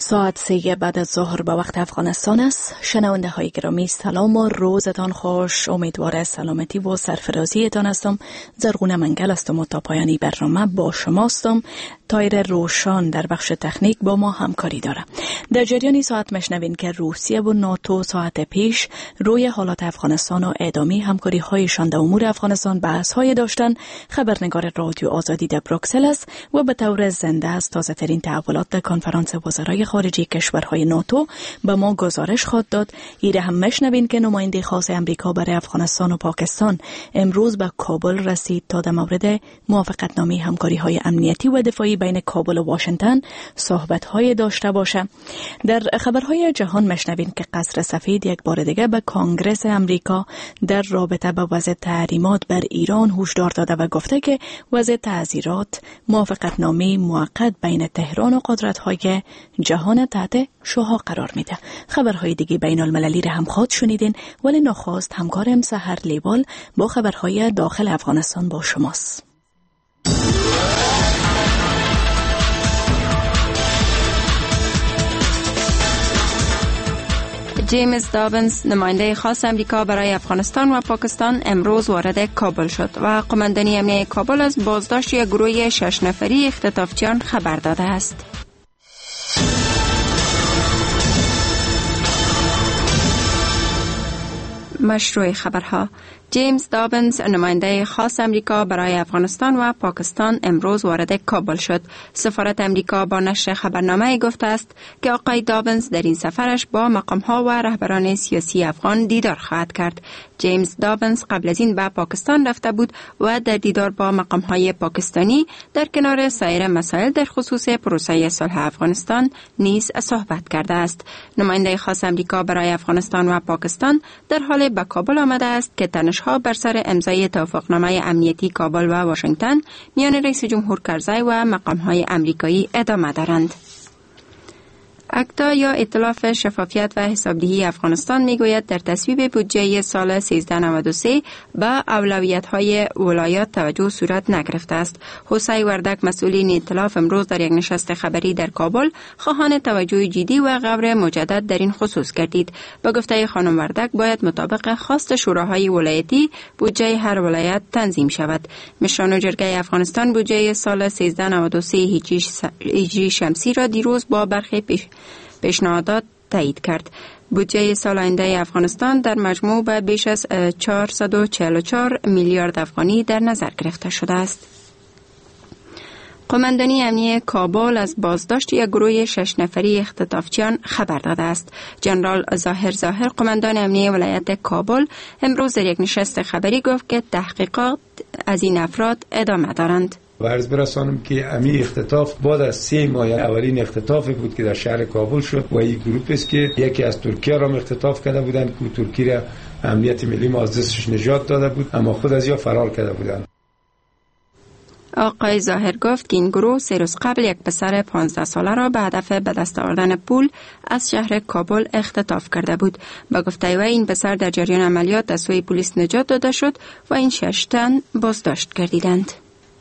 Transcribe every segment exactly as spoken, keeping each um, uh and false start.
ساعت سه بعد از ظهر به وقت افغانستان است. شنونده های گرامی سلام و روزتان خوش. امیدوار سلامتی و سرفرازیتان هستم. زرغونه منگل هستم و تا پایانی برنامه با شما هستم. تایر روشان در بخش تکنیک با ما همکاری داره. در جریان ساعت مشنوین که روسیه و ناتو ساعت پیش روی حالات افغانستان و ادامه همکاری هایشان در امور افغانستان بحث های داشتن. خبرنگار رادیو آزادی در بروکسل است و به طور زنده است تازه ترین تحولات در کنفرانس وزرای خارجه کشورهای ناتو به ما گزارش خواهد داد. ایره هم مشنوین که نماینده خاص امریکا برای افغانستان و پاکستان امروز به کابل رسید تا در مورد موافقتنامه همکاری های امنیتی و دفاعی بین کابل و واشنگتن صحبت های داشته باشه. در خبرهای جهان مشنوین که قصر سفید یک بار دیگه به کانگرس امریکا در رابطه با وضع تحریمات بر ایران هشدار داده و گفته که وضع تعزیرات موافقتنامه موقت بین تهران و قدرت‌های جهان تحت شعاع قرار میده. خبرهای دیگه بین المللی را هم خواهد شنیدین، ولی نخواست همکارم سحر لیوال با خبرهای داخل افغانستان با شماست. جیمز دابنز نماینده خاص امریکا برای افغانستان و پاکستان امروز وارد کابل شد و قماندانی امنیتی کابل از بازداشت یک گروه شش نفری اختطافچیان خبر داده است. مشروع خبرها. جیمز دابنز نماینده خاص امریکا برای افغانستان و پاکستان امروز وارد کابل شد. سفارت امریکا با نشر خبرنامه گفته است که آقای دابنز در این سفرش با مقام‌ها و رهبران سیاسی افغان دیدار خواهد کرد. جیمز دابنز قبل از این به پاکستان رفته بود و در دیدار با مقام‌های پاکستانی در کنار سایر مسائل در خصوص پروسه صلح افغانستان نیز صحبت کرده است. نماینده خاص امریکا برای افغانستان و پاکستان در حال به کابل آمده است که ها بر سر امضای توافقنامه امنیتی کابل و واشنگتن میان رئیس جمهور کرزی و مقام‌های امریکایی ادامه دارند. اکتا یا ائتلاف شفافیت و حسابدهی افغانستان میگوید در تصویب بودجه سال سیزده نود و سه به اولویت‌های ولایات توجه صورت نگرفته است. حسین وردک مسئول این ائتلاف امروز در یک نشست خبری در کابل خواهان توجه جدی و غور مجدد در این خصوص گردید. با گفته خانم وردک باید مطابق خواست شوراهای ولایتی بودجه هر ولایت تنظیم شود. مشران جرگه افغانستان بودجه سال سیزده نود و سه هجری شمسی را دیروز با برخی پیش پیشنهادات تایید کرد. بودجه سال آینده افغانستان در مجموع به بیش از چهارصد و چهل و چهار میلیارد افغانی در نظر گرفته شده است. قماندانی امنیتی کابل از بازداشت یک گروه شش نفری اختطافچیان خبر داده است. جنرال ظاهر ظاهر قماندان امنیتی ولایت کابل امروز در یک نشست خبری گفت که تحقیقات از این افراد ادامه دارند. و عرض برسانم که امی اختطاف بعد از سه ماه اولین اختطافی بود که در شهر کابل شد و این گروپ است که یکی از ترکیه را اختطاف کرده بودند که ترکیه را امنیت ملی ما از دستش نجات داده بود، اما خود از یا فرار کرده بودند. آقای ظاهر گفت که این گروه سه روز قبل یک پسر پانزده ساله را به هدف به دست آوردن پول از شهر کابل اختطاف کرده بود. با گفته او این پسر در جریان عملیات از سوی پلیس نجات داده شد و این شش تن بازداشت گردیدند.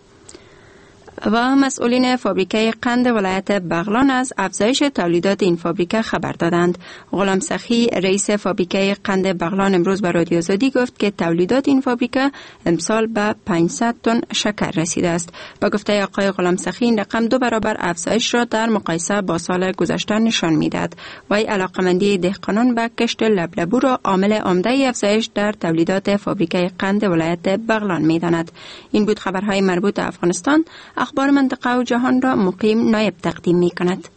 و مسئولین فابریکه قند ولایت بغلان از افزایش تولیدات این فابریکه خبر دادند. غلام سخی رئیس فابریکه قند بغلان امروز به رادیو آزادی گفت که تولیدات این فابریکه امسال به پانصد تن شکر رسیده است. با گفته آقای غلام سخی این رقم دو برابر افزایش را در مقایسه با سال گذشته نشان میدهد. وی علاقمندی دهقانان به کشت لبلبو را عامل عمده افزایش در تولیدات فابریکه قند ولایت بغلان میداند. این بود خبرهای مربوط به افغانستان. اخبار منطقه و جهان را مقیم نایب تقدیم می کند.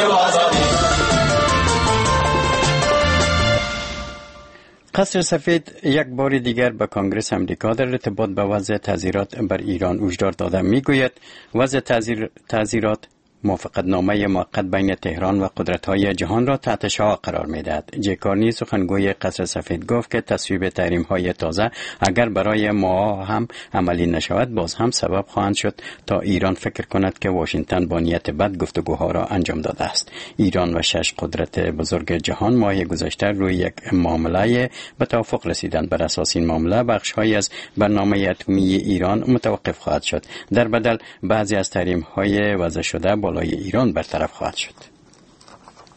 قصر سفید یک بار دیگر به کانگرس امریکا در ارتباط به وضع تعزیرات بر ایران هشدار داده. می گوید وضع تعزیرات موافقتنامه موقت بین تهران و قدرت‌های جهان را تحت شعاع قرار می‌دهد. جکارنی سخنگوی قصر سفید گفت که تصویب تحریم‌های تازه اگر برای ما هم عملی نشود باز هم سبب خواهند شد تا ایران فکر کند که واشنگتن با نیت بد گفتگوها را انجام داده است. ایران و شش قدرت بزرگ جهان ماه گذشته روی یک معامله به توافق رسیدند. بر اساس این معامله بخش‌هایی از برنامه اتمی ایران متوقف خواهد شد. در بدل بعضی از تحریم‌های وضع شده بالای ایران برطرف خواهد شد.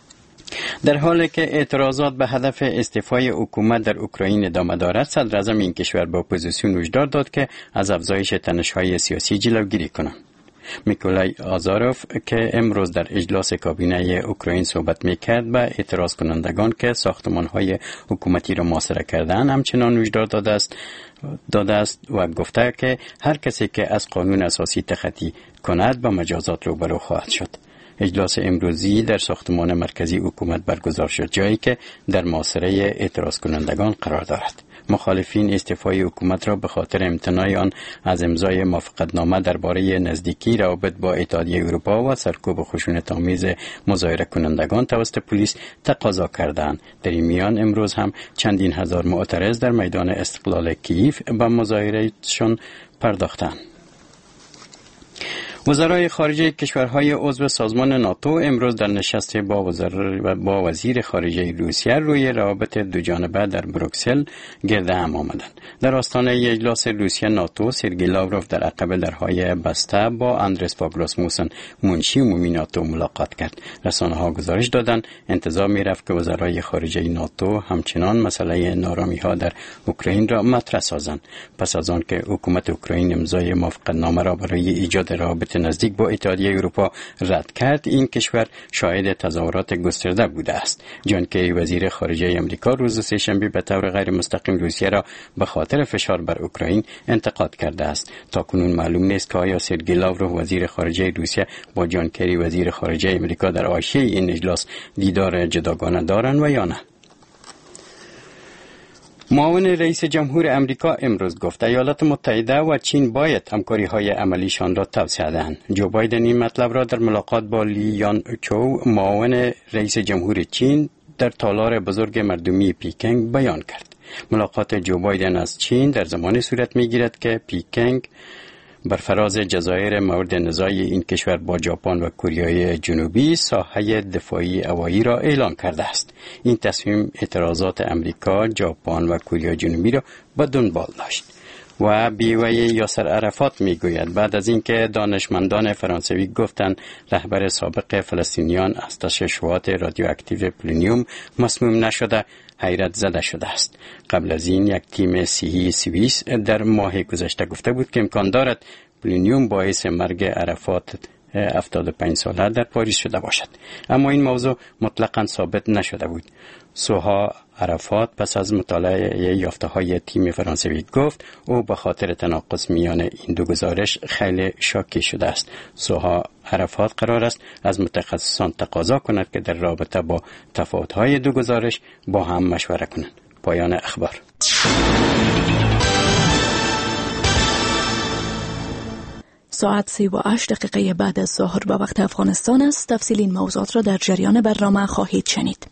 در حالی که اعتراضات به هدف استعفای حکومت در اوکراین ادامه دارد، صدر اعظم این کشور با اپوزیسیون هشدار داد که از افزایش تنش‌های سیاسی جلوگیری کنند. میکولای آزاروف که امروز در اجلاس کابینه اوکراین صحبت میکرد به اعتراض کنندگان که ساختمان‌های حکومتی را محاصره کردند همچنان هشدار داده است داده است و گفته که هر کسی که از قانون اساسی تخطی کند با مجازات روبرو خواهد شد. اجلاس امروزی در ساختمان مرکزی حکومت برگزار شد، جایی که در محاصره اعتراض کنندگان قرار دارد. مخالفین استعفای حکومت را به خاطر امتناع آن از امضای موافقتنامه درباره نزدیکی روابط با اتحادیه اروپا و سرکوب خشونت‌آمیز مظاهره کنندگان توسط پلیس تقاضا کردند. در این میان امروز هم چندین هزار معترض در میدان استقلال کییف به مظاهرهشان پرداختند. وزرای خارجه کشورهای عضو سازمان ناتو امروز در نشست با وزیر و با وزیر خارجه روسیه روی روابط دوجانبه در بروکسل گرد هم آمدند. در آستانه اجلاس روسیه ناتو، سرگئی لاوروف در عقب درهای بسته با اندرس فاگ راسموسن منشی عمومی ناتو ملاقات کرد. رسانه‌ها گزارش دادند انتظار می‌رفت که وزرای خارجه ناتو همچنان مسئله نارامی‌ها در اوکراین را مطرح سازند. پس از آن که حکومت اوکراین امضای موافقتنامه را برای ایجاد روابط نزدیک با اتحادیه اروپا رد کرد، این کشور شاهد تظاهرات گسترده بوده است. جان کری وزیر خارجه آمریکا روز سه‌شنبه به طور غیر مستقیم روسیه را به خاطر فشار بر اوکراین انتقاد کرده است. تاکنون معلوم نیست که آیا سرگئی لاوروف وزیر خارجه روسیه با جان کری وزیر خارجه آمریکا در حاشیه این اجلاس دیدار جداگانه دارند و یا نه. معاون رئیس جمهور امریکا امروز گفت ایالات متحده و چین باید همکاری‌های عملیشان را توسعه دهند. جو بایدن این مطلب را در ملاقات با لی یان چو معاون رئیس جمهور چین در تالار بزرگ مردمی پیکنگ بیان کرد. ملاقات جو بایدن از چین در زمانی صورت می‌گیرد که پیکنگ بر فراز جزایر مورد نزاع این کشور با ژاپن و کره جنوبی ساحه دفاعی هوایی را اعلان کرده است. این تصمیم اعتراضات امریکا، ژاپن و کره جنوبی را به دنبال داشت. و بیوه یاسر عرفات میگوید بعد از اینکه دانشمندان فرانسوی گفتند رهبر سابق فلسطینیان از تشعشعات رادیواکتیو پلونیوم مسموم نشده، حیرت زده شده است. قبل از این یک تیم صحی سوئیس در ماه گذشته گفته بود که امکان دارد پلونیوم باعث مرگ عرفات هفتاد و پنج ساله در پاریس شده باشد، اما این موضوع مطلقاً ثابت نشده بود. سوها عرفات پس از مطالعه یافته‌های تیم فرانسوی گفت او به خاطر تناقض میان این دو گزارش خیلی شاکی شده است. سوها عرفات قرار است از متخصصان تقاضا کند که در رابطه با تفاوت‌های دو گزارش با هم مشوره کنند. پایان اخبار. ساعت سی و هشت دقیقه بعد از ظهر به وقت افغانستان است. تفصیل این موضوعات را در جریان برنامه خواهید شنید.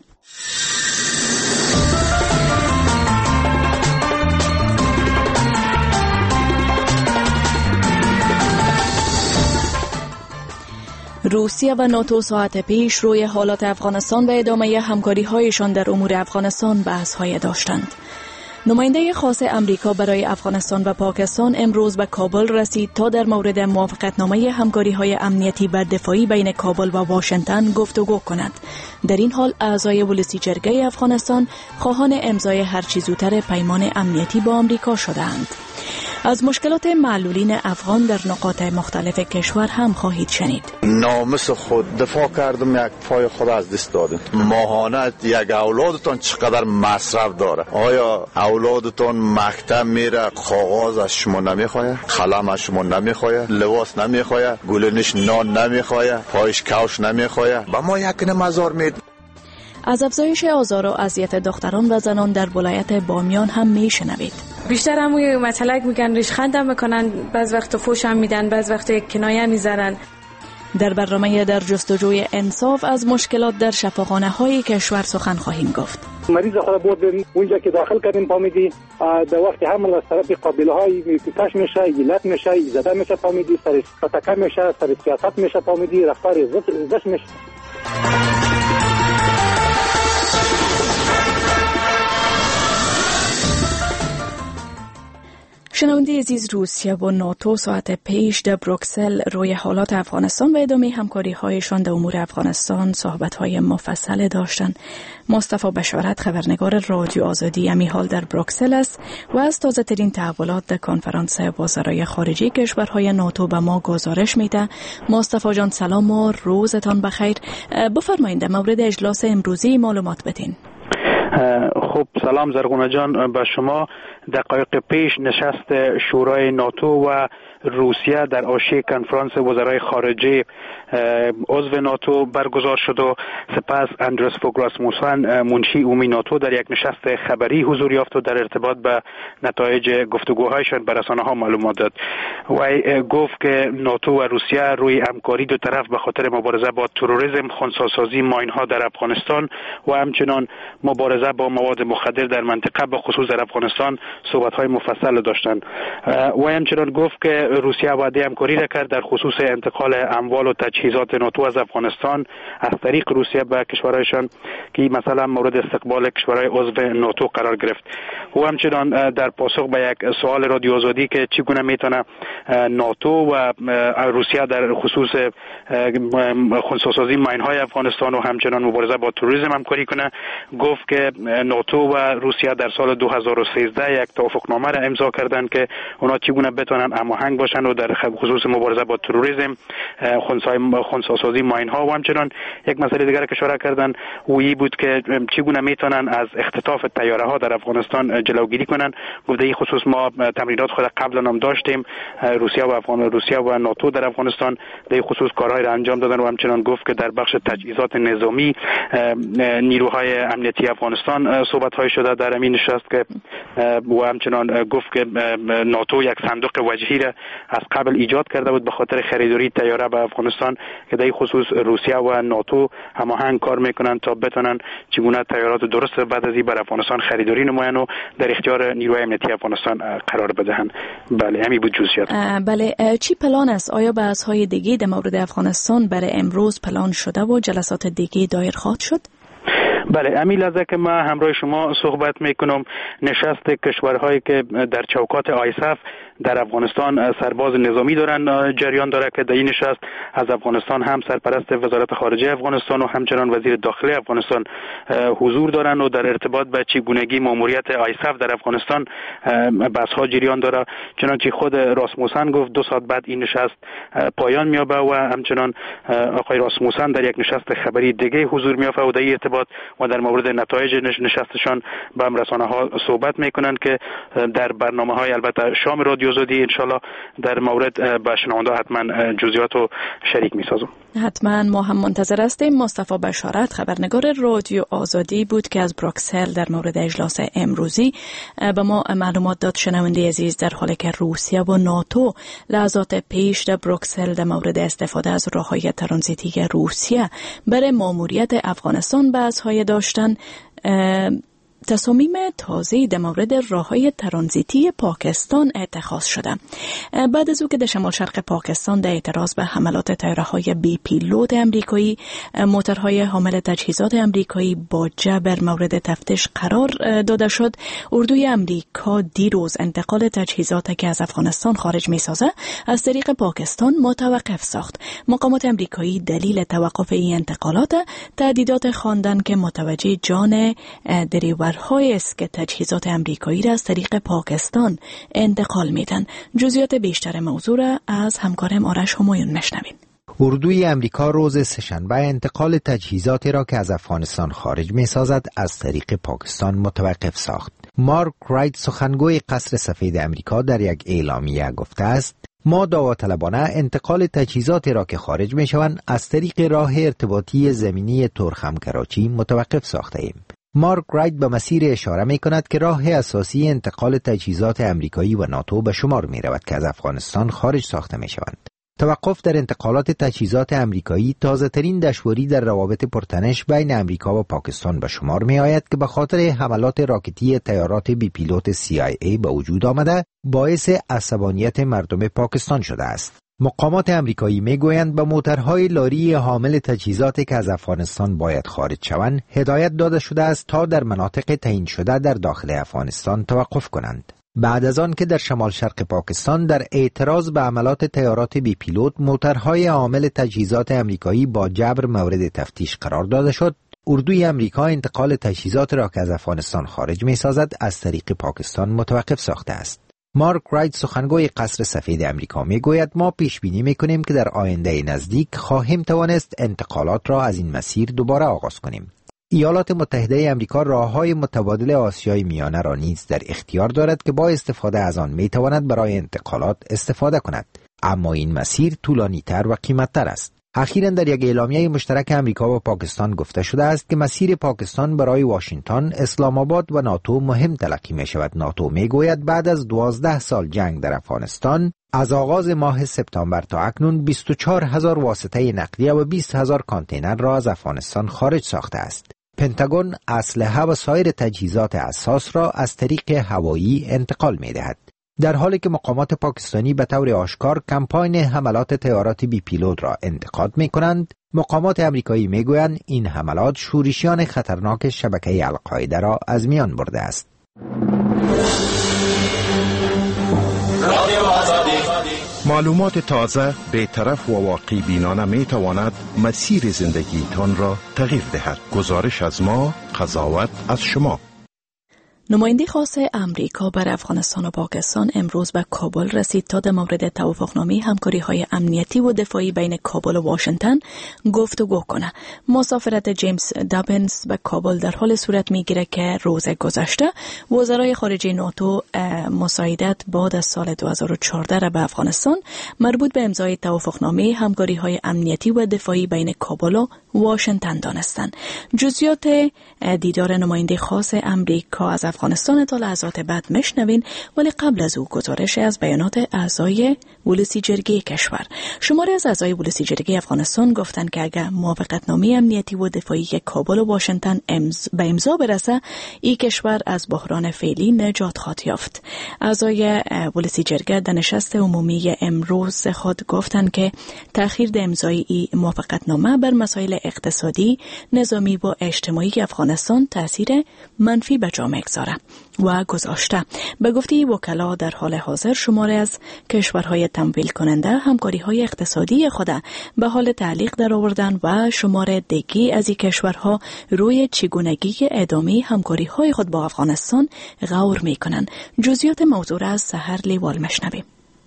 روسیه و ناتو ساعت پیش روی حالات افغانستان و ادامه همکاری‌هایشان در امور افغانستان بحث‌های داشتند. نماینده خاص امریکا برای افغانستان و پاکستان امروز به کابل رسید تا در مورد موافقتنامه همکاری‌های امنیتی و دفاعی بین کابل و واشنگتن گفتگو کند. در این حال اعضای ولسی جرگه افغانستان خواهان امضای هرچه زودتر پیمان امنیتی با امریکا شدند. از مشکلات معلولین افغان در نقاط مختلف کشور هم خواهید شنید. ناموس خود دفاع کردم، یک پای خود از دست دادم. ماهانه یک اولادتان چقدر مصرف داره؟ آیا اولادتان مکتب میره کاغذ از شما نمیخواه، قلم از شما نمیخواه، لباس نمیخواه، گلنش نان نمیخواه، پایش کوش نمیخواه؟ با ما یک نمازار مید. از افزایش آزار و اذیت دختران و زنان در ولایت بامیان هم میشنوید. بیشتر همون مطلق میگن، ریشخندم میکنن، بعض وقت فوشم میدن، بعض وقت کنایه میزنن. در برنامه در جستجوی انصاف از مشکلات در شفاخانه های کشور سخن خواهیم گفت. مریض خود بردیم اونجا که داخل کردیم فامیدی در وقت حمل از طرف قابله های کش میشه، ایلت میشه، زده میشه فامیدی، سر فتکه میشه، سر سیاست میشه فامیدی، رفتار زش میشه. شنونده عزیز، روسیه و ناتو ساعت پیش در بروکسل روی حالات افغانستان و ادامه همکاری هایشان در امور افغانستان صحبت های مفصل داشتند. مصطفی بشارت، خبرنگار رادیو آزادی، امی حال در بروکسل است و از تازه ترین تحولات در کنفرانس وزرای خارجه کشورهای ناتو به ما گزارش میده. مصطفی جان سلام و روزتان بخیر. بفرمایید در مورد اجلاس امروزی معلومات بدین. خب سلام زرغونه جان به شما. دقایق پیش نشست شورای ناتو و روسیه در حاشیه کنفرانس وزرای خارجه عضو ناتو برگزار شد و سپس اندرس فوگ راسموسن منشی عمومی ناتو در یک نشست خبری حضور یافت و در ارتباط به نتایج گفتگوهایشان به رسانه‌ها معلومات داد. و گفت که ناتو و روسیه روی همکاری دو طرف به خاطر مبارزه با تروریسم، خنثی‌سازی ماین‌ها در افغانستان و همچنین مبارزه با مواد مخدر در منطقه به خصوص در افغانستان صحبت‌های مفصل داشتند. و همچنین گفت که روسیه وعده همکاری را کرد در خصوص انتقال اموال و تجهیزات ناتو از افغانستان از طریق روسیه به کشورهایشان که مثلا مورد استقبال کشورهای عضو ناتو قرار گرفت. و همچنین در پاسخ به یک سوال رادیو آزادی که چگونه میتونه ناتو و روسیه در خصوص خنثی‌سازی ماین‌های افغانستان و همچنین مبارزه با تروریسم همکاری کنه، گفت که ناتو و روسیه در سال دو هزار و سیزده یک توافقنامه را امضا کردند که اونا چگونه بتونن هماهنگ باشن و در خصوص مبارزه با تروریسم، خنثی‌سازی ماین‌ها و همچنین یک مسئله دیگر که اشاره کردن وی بود که چگونه میتونن از اختطاف طیاره‌ها در افغانستان جلوگیری کنن. گفته این خصوص ما تمرینات خود قبلا هم داشتیم، روسیه و افغان روسیه و ناتو در افغانستان در این خصوص کارهای را انجام دادن و همچنین گفت که در بخش تجهیزات نظامی نیروهای امنیتی افغانستان صحبت‌های شده در همین نشست که و همچنین گفت که ناتو یک صندوق وجهی را از قبل ایجاد کرده بود به خاطر خریداری طیاره به افغانستان که در این خصوص روسیه و ناتو هماهنگ کار میکنن تا بتونن چگونه طیارات درست بعد از این بر افغانستان خریداری نمایند و در اختیار نیروهای امنیتی افغانستان قرار بدهند. بله همین بود جزئیات. بله، چی پلان است؟ آیا بحث‌های دیگه در مورد افغانستان برای امروز پلان شده و جلسات دیگه دایر خواهد شد؟ بله، همین لحظه که من همراه شما صحبت میکنم نشست کشورهایی که در چوکات آیسف در افغانستان سرباز نظامی دارن جریان داره که در این نشست از افغانستان هم سرپرست وزارت خارجه افغانستان و همچنان وزیر داخلی افغانستان حضور دارن و در ارتباط به چگونگی ماموریت آیسف در افغانستان بحث ها جریان داره. چنانچه خود راسموسن گفت دو ساعت بعد این نشست پایان میابه و همچنان آقای راسموسن در یک نشست خبری دیگه حضور میافته و در این ارتباط و در مورد نتایج نشستشان با رسانه ها صحبت میکنند که در برنامه های البته شام رادیو آزادی انشالله در مورد با شنونده حتما جزئیات رو شریک میسازم. حتما ما هم منتظر هستیم. مصطفی بشارت، خبرنگار رادیو آزادی بود که از بروکسل در مورد اجلاس امروزی به ما معلومات داد. شنونده عزیز، در حالی که روسیه و ناتو لحظات پیش در بروکسل در مورد استفاده از راههای ترانزیتی روسیه برای ماموریت افغانستان بحث‌های داشتن، تصامیم تازه در مورد راههای ترانزیتی پاکستان اتخاذ شده. بعد از او که در شمال شرق پاکستان در اعتراض به حملات طیاره‌های بی پیلوت امریکایی، موتورهای حامل تجهیزات امریکایی با جبر مورد تفتیش قرار داده شد، اردوی امریکا دیروز انتقال تجهیزات که از افغانستان خارج می‌سازه از طریق پاکستان متوقف ساخت. مقامات امریکایی دلیل توقف این انتقالات تهدیدات خواندن که متوجه جان دریور های است که تجهیزات امریکایی را از طریق پاکستان انتقال میدن. جزئیات بیشتر موضوع را از همکارم آرش همایون مشنویم. اردوی امریکا روز سه‌شنبه انتقال تجهیزاتی را که از افغانستان خارج می سازد از طریق پاکستان متوقف ساخت. مارک رایت، سخنگوی قصر سفید امریکا، در یک اعلامیه گفته است: ما داوطلبانه انتقال تجهیزاتی را که خارج می شوند از طریق راه ارتباطی زمینی تورخم کراچی متوقف ساخته ایم. مارک رایت به مسیر اشاره می کند که راه اساسی انتقال تجهیزات امریکایی و ناتو به شمار می رود که از افغانستان خارج ساخته می شوند. توقف در انتقالات تجهیزات امریکایی تازه ترین دشواری در روابط پرتنش بین امریکا و پاکستان به شمار می آید که به خاطر حملات راکتی طیارات بی پیلوت سی آی ای به وجود آمده باعث عصبانیت مردم پاکستان شده است. مقامات امریکایی میگویند به موترهای لاری حامل تجهیزاتی که از افغانستان باید خارج شوند هدایت داده شده است تا در مناطق تعیین شده در داخل افغانستان توقف کنند. بعد از آن که در شمال شرق پاکستان در اعتراض به عملات طیارات بی پیلوت موتورهای عامل تجهیزات امریکایی با جبر مورد تفتیش قرار داده شد، اردوی امریکا انتقال تجهیزات را که از افغانستان خارج می سازد از طریق پاکستان متوقف ساخته است. مارک رایت سخنگوی قصر سفید امریکا می گوید ما پیش بینی می کنیم که در آینده نزدیک خواهیم توانست انتقالات را از این مسیر دوباره آغاز کنیم. ایالات متحده امریکا راههای متبادل آسیای میانه را نیز در اختیار دارد که با استفاده از آن می تواند برای انتقالات استفاده کند، اما این مسیر طولانی تر و قیمتتر است. اخیراً در یک اعلامیه مشترک امریکا و پاکستان گفته شده است که مسیر پاکستان برای واشنگتن، اسلام آباد و ناتو مهم تلقی می شود. ناتو می گوید بعد از دوازده سال جنگ در افغانستان از آغاز ماه سپتامبر تا اکنون بیست و چهار هزار واسطه نقلیه و بیست هزار کانتینر را از افغانستان خارج ساخته است. پنتاگون اسلحه و سایر تجهیزات اساس را از طریق هوایی انتقال می دهد. در حالی که مقامات پاکستانی به طور آشکار کمپاین حملات طیارات بی پیلوت را انتقاد می کنند، مقامات امریکایی می گویند این حملات شورشیان خطرناک شبکه القاعده را از میان برده است. معلومات تازه، بی‌طرف و واقع بینانه می تواند مسیر زندگی تان را تغییر دهد. گزارش از ما، قضاوت از شما. نماینده خاص امریکا بر افغانستان و پاکستان امروز به کابل رسید تا در مورد توافقنامه همکاری‌های امنیتی و دفاعی بین کابل و واشنگتن گفتگو کنه. مسافرت جیمز دابنز به کابل در حال صورت میگیره که روز گذشته وزرای خارجه ناتو مساعدت بعد از سال دو هزار و چهارده را به افغانستان مربوط به امضای توافقنامه همکاری‌های امنیتی و دفاعی بین کابل و واشنگتن دانستند. جزئیات دیدار نماینده خاص امریکا از افغانستان تا لحظات بعد مشنوین، ولی قبل از او گزارش از بیانات اعضای ولسی جرگه کشور. شماری از اعضای ولسی جرگه افغانستان گفتند که اگر موافقتنامه امنیتی و دفاعی کابل و واشنگتن امز به امضا برسه، این کشور از بحران فعلی نجات خواهد یافت. اعضای ولسی جرگه در نشست عمومی امروز خود گفتند که تأخیر در امضای این موافقتنامه بر مسائل اقتصادی، نظامی و اجتماعی افغانستان تاثیر منفی به جامعه گذاره و گذاشته. به گفته وکلا در حال حاضر شماره از کشورهای تمویل کننده همکاری‌های اقتصادی خود به حال تعلیق در آوردن و شماره دیگی از این کشورها روی چگونگی ادامه همکاری‌های خود با افغانستان غور می‌کنند. جزئیات موضوع را از سحر لیوال مشنویم.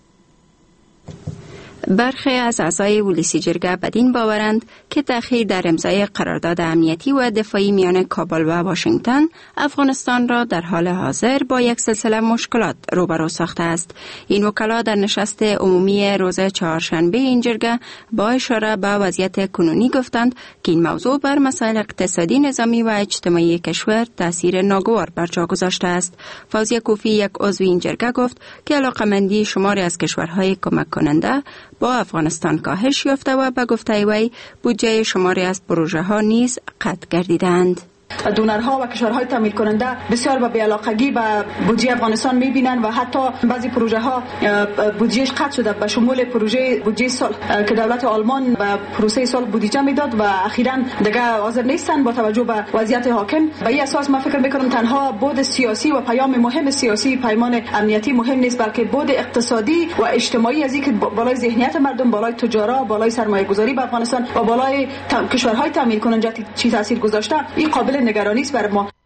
برخی از اعضای ولسی جرگه بدین باورند که تأخیر در امضای قرارداد امنیتی و دفاعی میان کابل و واشنگتن افغانستان را در حال حاضر با یک سلسله مشکلات روبرو ساخته است. این وکلا در نشست عمومی روز چهارشنبه این جرگه با اشاره به وضعیت کنونی گفتند که این موضوع بر مسائل اقتصادی، نظامی و اجتماعی کشور تاثیر ناگوار بر جا گذاشته است. فوزیه کوفی، یک عضو این جرگه، گفت که علاقمندی شماری از کشورهای کمک کننده با افغانستان کاهش یافته و به گفته وی بودجه شماری از پروژه ها نیز قطع گردیدند. دونرها و کشورهای تامین کننده بسیار به بی‌علاقگی به بودجه افغانستان می‌بینند و حتی بعضی پروژه ها بودجهش قطع شده، به شمول پروژه بودجه صلح که دولت آلمان به پروسه صلح بودجه میداد و اخیراً دیگه حاضر نیستند با توجه به وضعیت حاکم. به این اساس من فکر می‌کنم تنها بود سیاسی و پیام مهم سیاسی، پیمان امنیتی مهم نیست، بلکه بود اقتصادی و اجتماعی از اینکه بالای ذهنیت مردم، بالای تجارا، بالای سرمایه‌گذاری به افغانستان و بالای کشورهای تامین کننده چی تاثیر گذاشته، این قابل نگرانی است بر ما.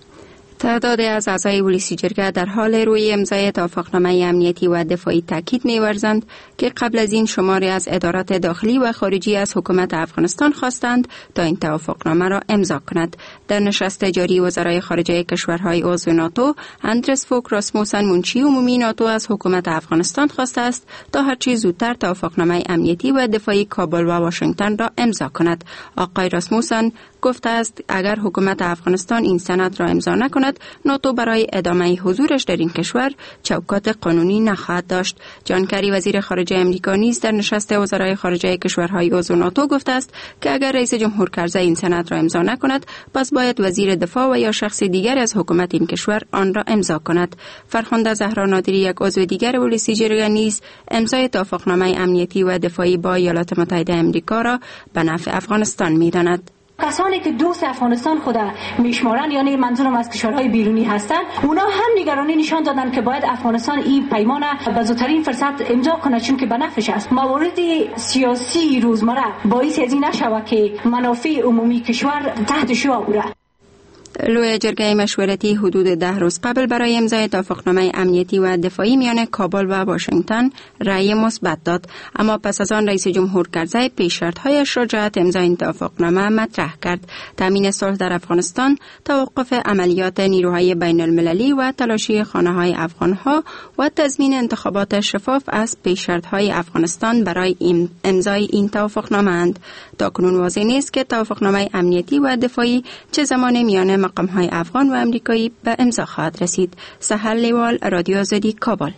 تعداد از اعضای ولسی جرگه در حال روی امضای توافقنامه امنیتی و دفاعی تاکید می‌ورزند که قبل از این شماری از ادارات داخلی و خارجی از حکومت افغانستان خواستند تا این توافقنامه را امضا کند. در نشست جاری وزرای خارجه کشورهای عضو ناتو، اندرس فوک راسموسن، منشی عمومی ناتو، از حکومت افغانستان خواسته است تا هرچی زودتر توافقنامه امنیتی و دفاعی کابل و واشنگتن را امضا کند. آقای راسموسن گفته است اگر حکومت افغانستان این سند را امضا نکند، ناتو برای ادامه حضورش در این کشور چوکات قانونی نخواهد داشت. جان کری، وزیر خارجه امریکا، نیز در نشست وزرای خارجه کشورهای عضو ناتو گفته است که اگر رئیس جمهور کرزی این سند را امضا نکند، پس باید وزیر دفاع و یا شخص دیگر از حکومت این کشور آن را امضا کند. فرخنده زهرا نادری، یک عضو دیگر ولسی جرگه، نیز امضای توافقنامه امنیتی و دفاعی با ایالات متحده امریکا را به نفع افغانستان می‌داند. کسانی که دوست افغانستان خود میشمارند، یعنی منظورم از کشورهای بیرونی هستند، اونا هم نگرانی نشان دادن که باید افغانستان این پیمان به زودترین فرصت امضا کنه، چون که به نفعش است. موارد سیاسی روزمره باعث از این نشود که منافع عمومی کشور تحت شعاع بره. لوی جرگه مشورتی حدود ده روز قبل برای امضای توافقنامه امنیتی و دفاعی میان کابل و واشنگتن رأی مثبت داد، اما پس از آن رئیس جمهور کرزی پیش‌شرط‌هایش را جهت امضای این توافقنامه مطرح کرد: تامین صلح در افغانستان، توقف عملیات نیروهای بین المللی و تلاشی خانه‌های افغان‌ها و تضمین انتخابات شفاف از پیش‌شرط‌های افغانستان برای امضای این توافقنامه اند. تاکنون واضح نیست که توافقنامه امنیتی و دفاعی چه زمان میان مقام‌های افغان و امریکایی به امضا خواهد رسید. سحر لیوال، رادیو آزادی، کابل.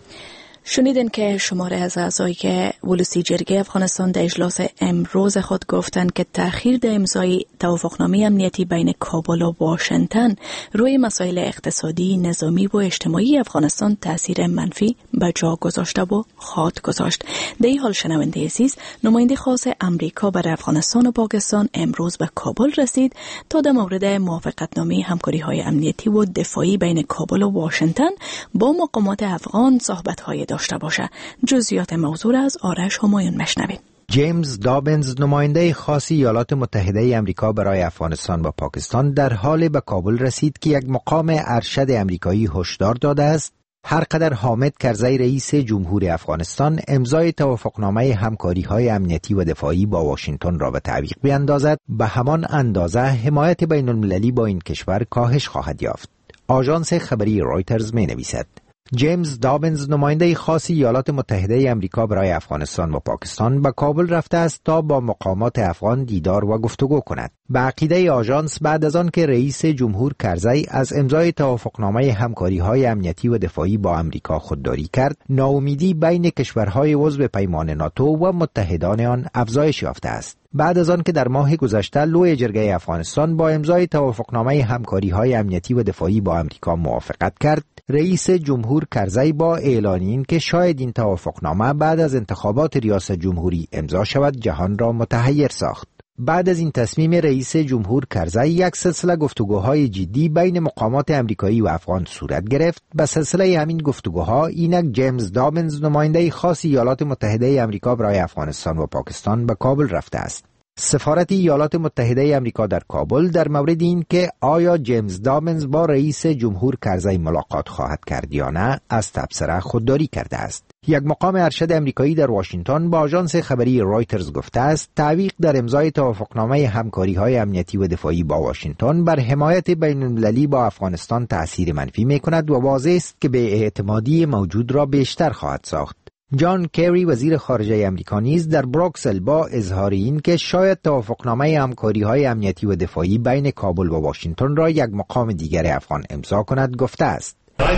شنیدن که شماره از اعضای ولسی جرگه افغانستان در اجلاس امروز خود گفتند که تأخیر در امضای توافقنامه امنیتی بین کابل و واشنگتن روی مسائل اقتصادی، نظامی و اجتماعی افغانستان تأثیر منفی به جا گذاشته و خواهد گذاشت. در این حال شنونده عزیز، نماینده خاص امریکا برای افغانستان و پاکستان امروز به کابل رسید تا در مورد موافقتنامه همکاری‌های امنیتی و دفاعی بین کابل و واشنگتن با مقامات افغان صحبت‌های داشته باشه. جزئیات موضوع از آرش همایون مشنویم. جیمز دابنز، نماینده خاص ایالات متحده امریکا برای افغانستان و پاکستان، در حال به کابل رسید که یک مقام ارشد امریکایی هشدار داده است هر قدر حامد کرزی رئیس جمهور افغانستان امضای توافقنامه همکاری‌های امنیتی و دفاعی با واشنگتن را به تعویق بیاندازد، به همان اندازه حمایت بین المللی با این کشور کاهش خواهد یافت. آژانس خبری رایترز می‌نویسد جیمز دابنز، نماینده خاص ایالات متحده امریکا برای افغانستان و پاکستان، به کابل رفته است تا با مقامات افغان دیدار و گفتگو کند. به عقیده آژانس، بعد از آن که رئیس جمهور کرزی از امضای توافقنامه همکاری‌های امنیتی و دفاعی با امریکا خودداری کرد، ناامیدی بین کشورهای عضو پیمان ناتو و متحدان آن افزایش یافته است. بعد از آن که در ماه گذشته لوی جرگه افغانستان با امضای توافقنامه همکاری‌های امنیتی و دفاعی با امریکا موافقت کرد، رئیس جمهور کرزی با اعلان این که شاید این توافقنامه بعد از انتخابات ریاست جمهوری امضا شود، جهان را متحیر ساخت. بعد از این تصمیم رئیس جمهور کرزی، یک سلسله گفتگوهای جدی بین مقامات امریکایی و افغان صورت گرفت. به سلسله همین گفتگوها اینک جیمز دابنز، نماینده خاص ایالات متحده امریکا برای افغانستان و پاکستان، به کابل رفته است. سفارت ایالات متحده امریکا در کابل در مورد این که آیا جیمز دابنز با رئیس جمهور کرزی ملاقات خواهد کرد یا نه، از تبصره خودداری کرده است. یک مقام ارشد امریکایی در واشنگتن با آژانس خبری رایترز گفته است تعویق در امضای توافقنامه همکاری‌های امنیتی و دفاعی با واشنگتن بر حمایت بین المللی با افغانستان تأثیر منفی می‌کند و واضح است که به اعتمادی موجود را بیشتر خواهد ساخت. جان کری، وزیر خارجه امریکا، نیز در بروکسل با اظهار این که شاید توافقنامه همکاری‌های امنیتی و دفاعی بین کابل و واشنگتن را یک مقام دیگر افغان امضا کند گفته است: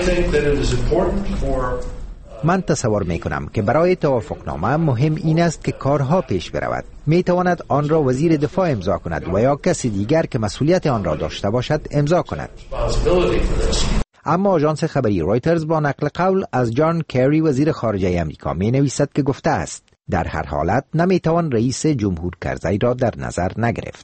من تصور می کنم که برای توافقنامه مهم این است که کارها پیش برود. می تواند آن را وزیر دفاع امضا کند و یا کسی دیگر که مسئولیت آن را داشته باشد امضا کند. اما آژانس خبری رایترز با نقل قول از جان کری، وزیر خارجه امریکا، می نویسد که گفته است در هر حالت نمی توان رئیس جمهور کرزی را در نظر نگرفت.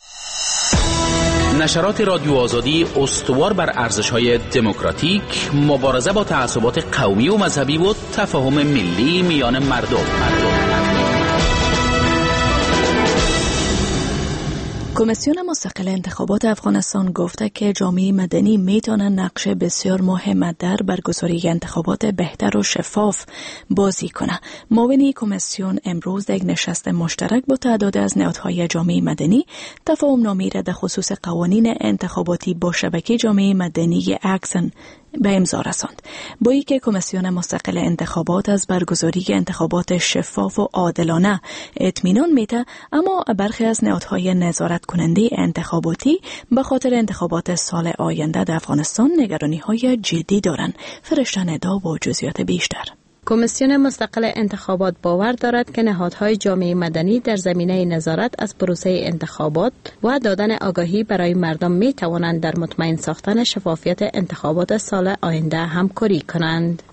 نشرات رادیو آزادی استوار بر ارزش‌های دموکراتیک، مبارزه با تعصبات قومی و مذهبی و تفاهم ملی میان مردم. مردم. کمیسیون مستقل انتخابات افغانستان گفته که جامعه مدنی میتونه نقش بسیار مهم در برگزاری انتخابات بهتر و شفاف بازی کنه. معاون کمیسیون امروز در یک نشست مشترک با تعداد از نهادهای جامعه مدنی تفاهم نامه‌ای را در خصوص قوانین انتخاباتی با شبکه جامعه مدنی اکسن به امضا رساند. با اینکه کمیسیون مستقل انتخابات از برگزاری انتخابات شفاف و عادلانه اطمینان میده، اما برخی از نهادهای نظارت کننده انتخاباتی به خاطر انتخابات سال آینده در افغانستان نگرانی‌های جدی دارند. فرشته ندا با جزئیات بیشتر. کمیسیون مستقل انتخابات باور دارد که نهادهای جامعه مدنی در زمینه نظارت از پروسه انتخابات و دادن آگاهی برای مردم می توانند در مطمئن ساختن شفافیت انتخابات سال آینده همکاری کنند.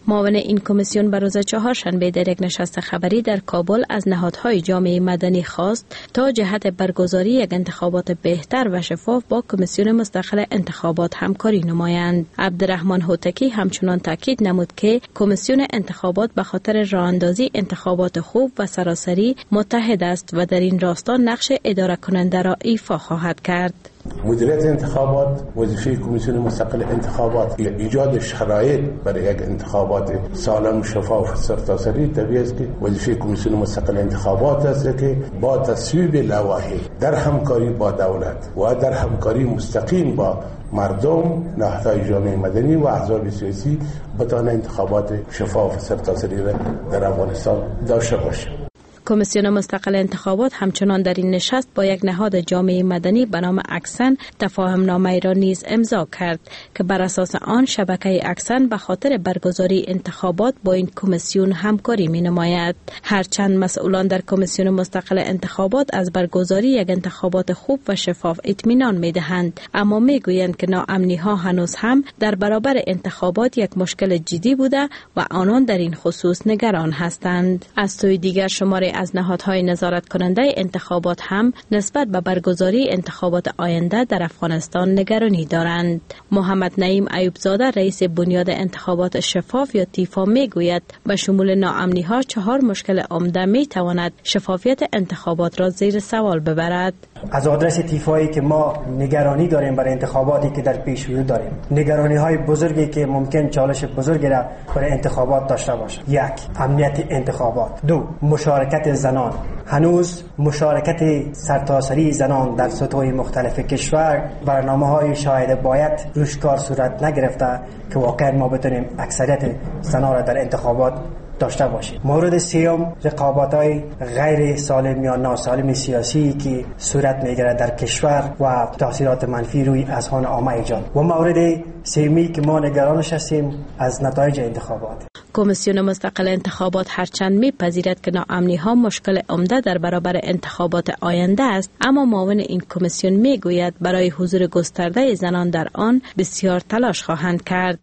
معاون این کمیسیون بر روز چهارشنبه در یک نشست خبری در کابل از نهادهای جامعه مدنی خواست تا جهت برگزاری یک انتخابات بهتر و شفاف با کمیسیون مستقل انتخابات همکاری نمایند. عبدالرحمن هوتکی همچنان تاکید نمود که کمیسیون انتخابات به خاطر راهاندازی انتخابات خوب و سراسری متحد است و در این راستا نقش اداره کننده را ایفا خواهد کرد. مدیریت انتخابات وظیفه کمیسیون مستقل انتخابات ایجاد شرایط برای یک انتخابات سالم، شفاف و سرتاسری طبیعی است که وظیفه کمیسیون مستقل انتخابات است که با تصویب لوایح در همکاری با دولت و در همکاری مستقیم با مردم، نهادهای جامعه مدنی و احزاب سیاسی بتوانند انتخابات شفاف و سرتاسری را در افغانستان داشته باشد. کمیسیون مستقل انتخابات همچنان در این نشست با یک نهاد جامعه مدنی به نام اکسن تفاهم نامه را نیز امضا کرد که بر اساس آن شبکه اکسن به خاطر برگزاری انتخابات با این کمیسیون همکاری می نماید. هرچند مسئولان در کمیسیون مستقل انتخابات از برگزاری یک انتخابات خوب و شفاف اطمینان می دهند، اما می گویند که ناامنی ها هنوز هم در برابر انتخابات یک مشکل جدی بوده و آنان در این خصوص نگران هستند. از سوی دیگر شماره از نهادهای نظارت کننده انتخابات هم نسبت به برگزاری انتخابات آینده در افغانستان نگرانی دارند. محمد نعیم ایوبزاده رئیس بنیاد انتخابات شفاف یا تیفا می گوید به شمول ناامنی ها چهار مشکل عمده می تواند شفافیت انتخابات را زیر سوال ببرد. از آدرس تیفایی که ما نگرانی داریم برای انتخاباتی که در پیش رو داریم، نگرانی های بزرگی که ممکن چالش بزرگی را برای انتخابات داشته باشد. یک، امنیت انتخابات. دو، مشارکت زنان. هنوز مشارکت سرتاسری زنان در سطوح مختلف کشور برنامه‌های شاید باید روش کار صورت نگرفته که واقعا ما بتونیم اکثریت زنان را در انتخابات داشته باشیم. مورد سیوم، رقابت‌های غیر سالم یا ناسالم سیاسی که صورت می‌گیرد در کشور و تاثیرات منفی روی اذهان عامه ایجاد. و مورد سومی که ما نگرانش هستیم از نتایج انتخابات. کمیسیون مستقل انتخابات هرچند می‌پذیرد که ناامنی‌ها مشکل عمده در برابر انتخابات آینده است، اما معاون این کمیسیون می‌گوید برای حضور گسترده زنان در آن بسیار تلاش خواهند کرد.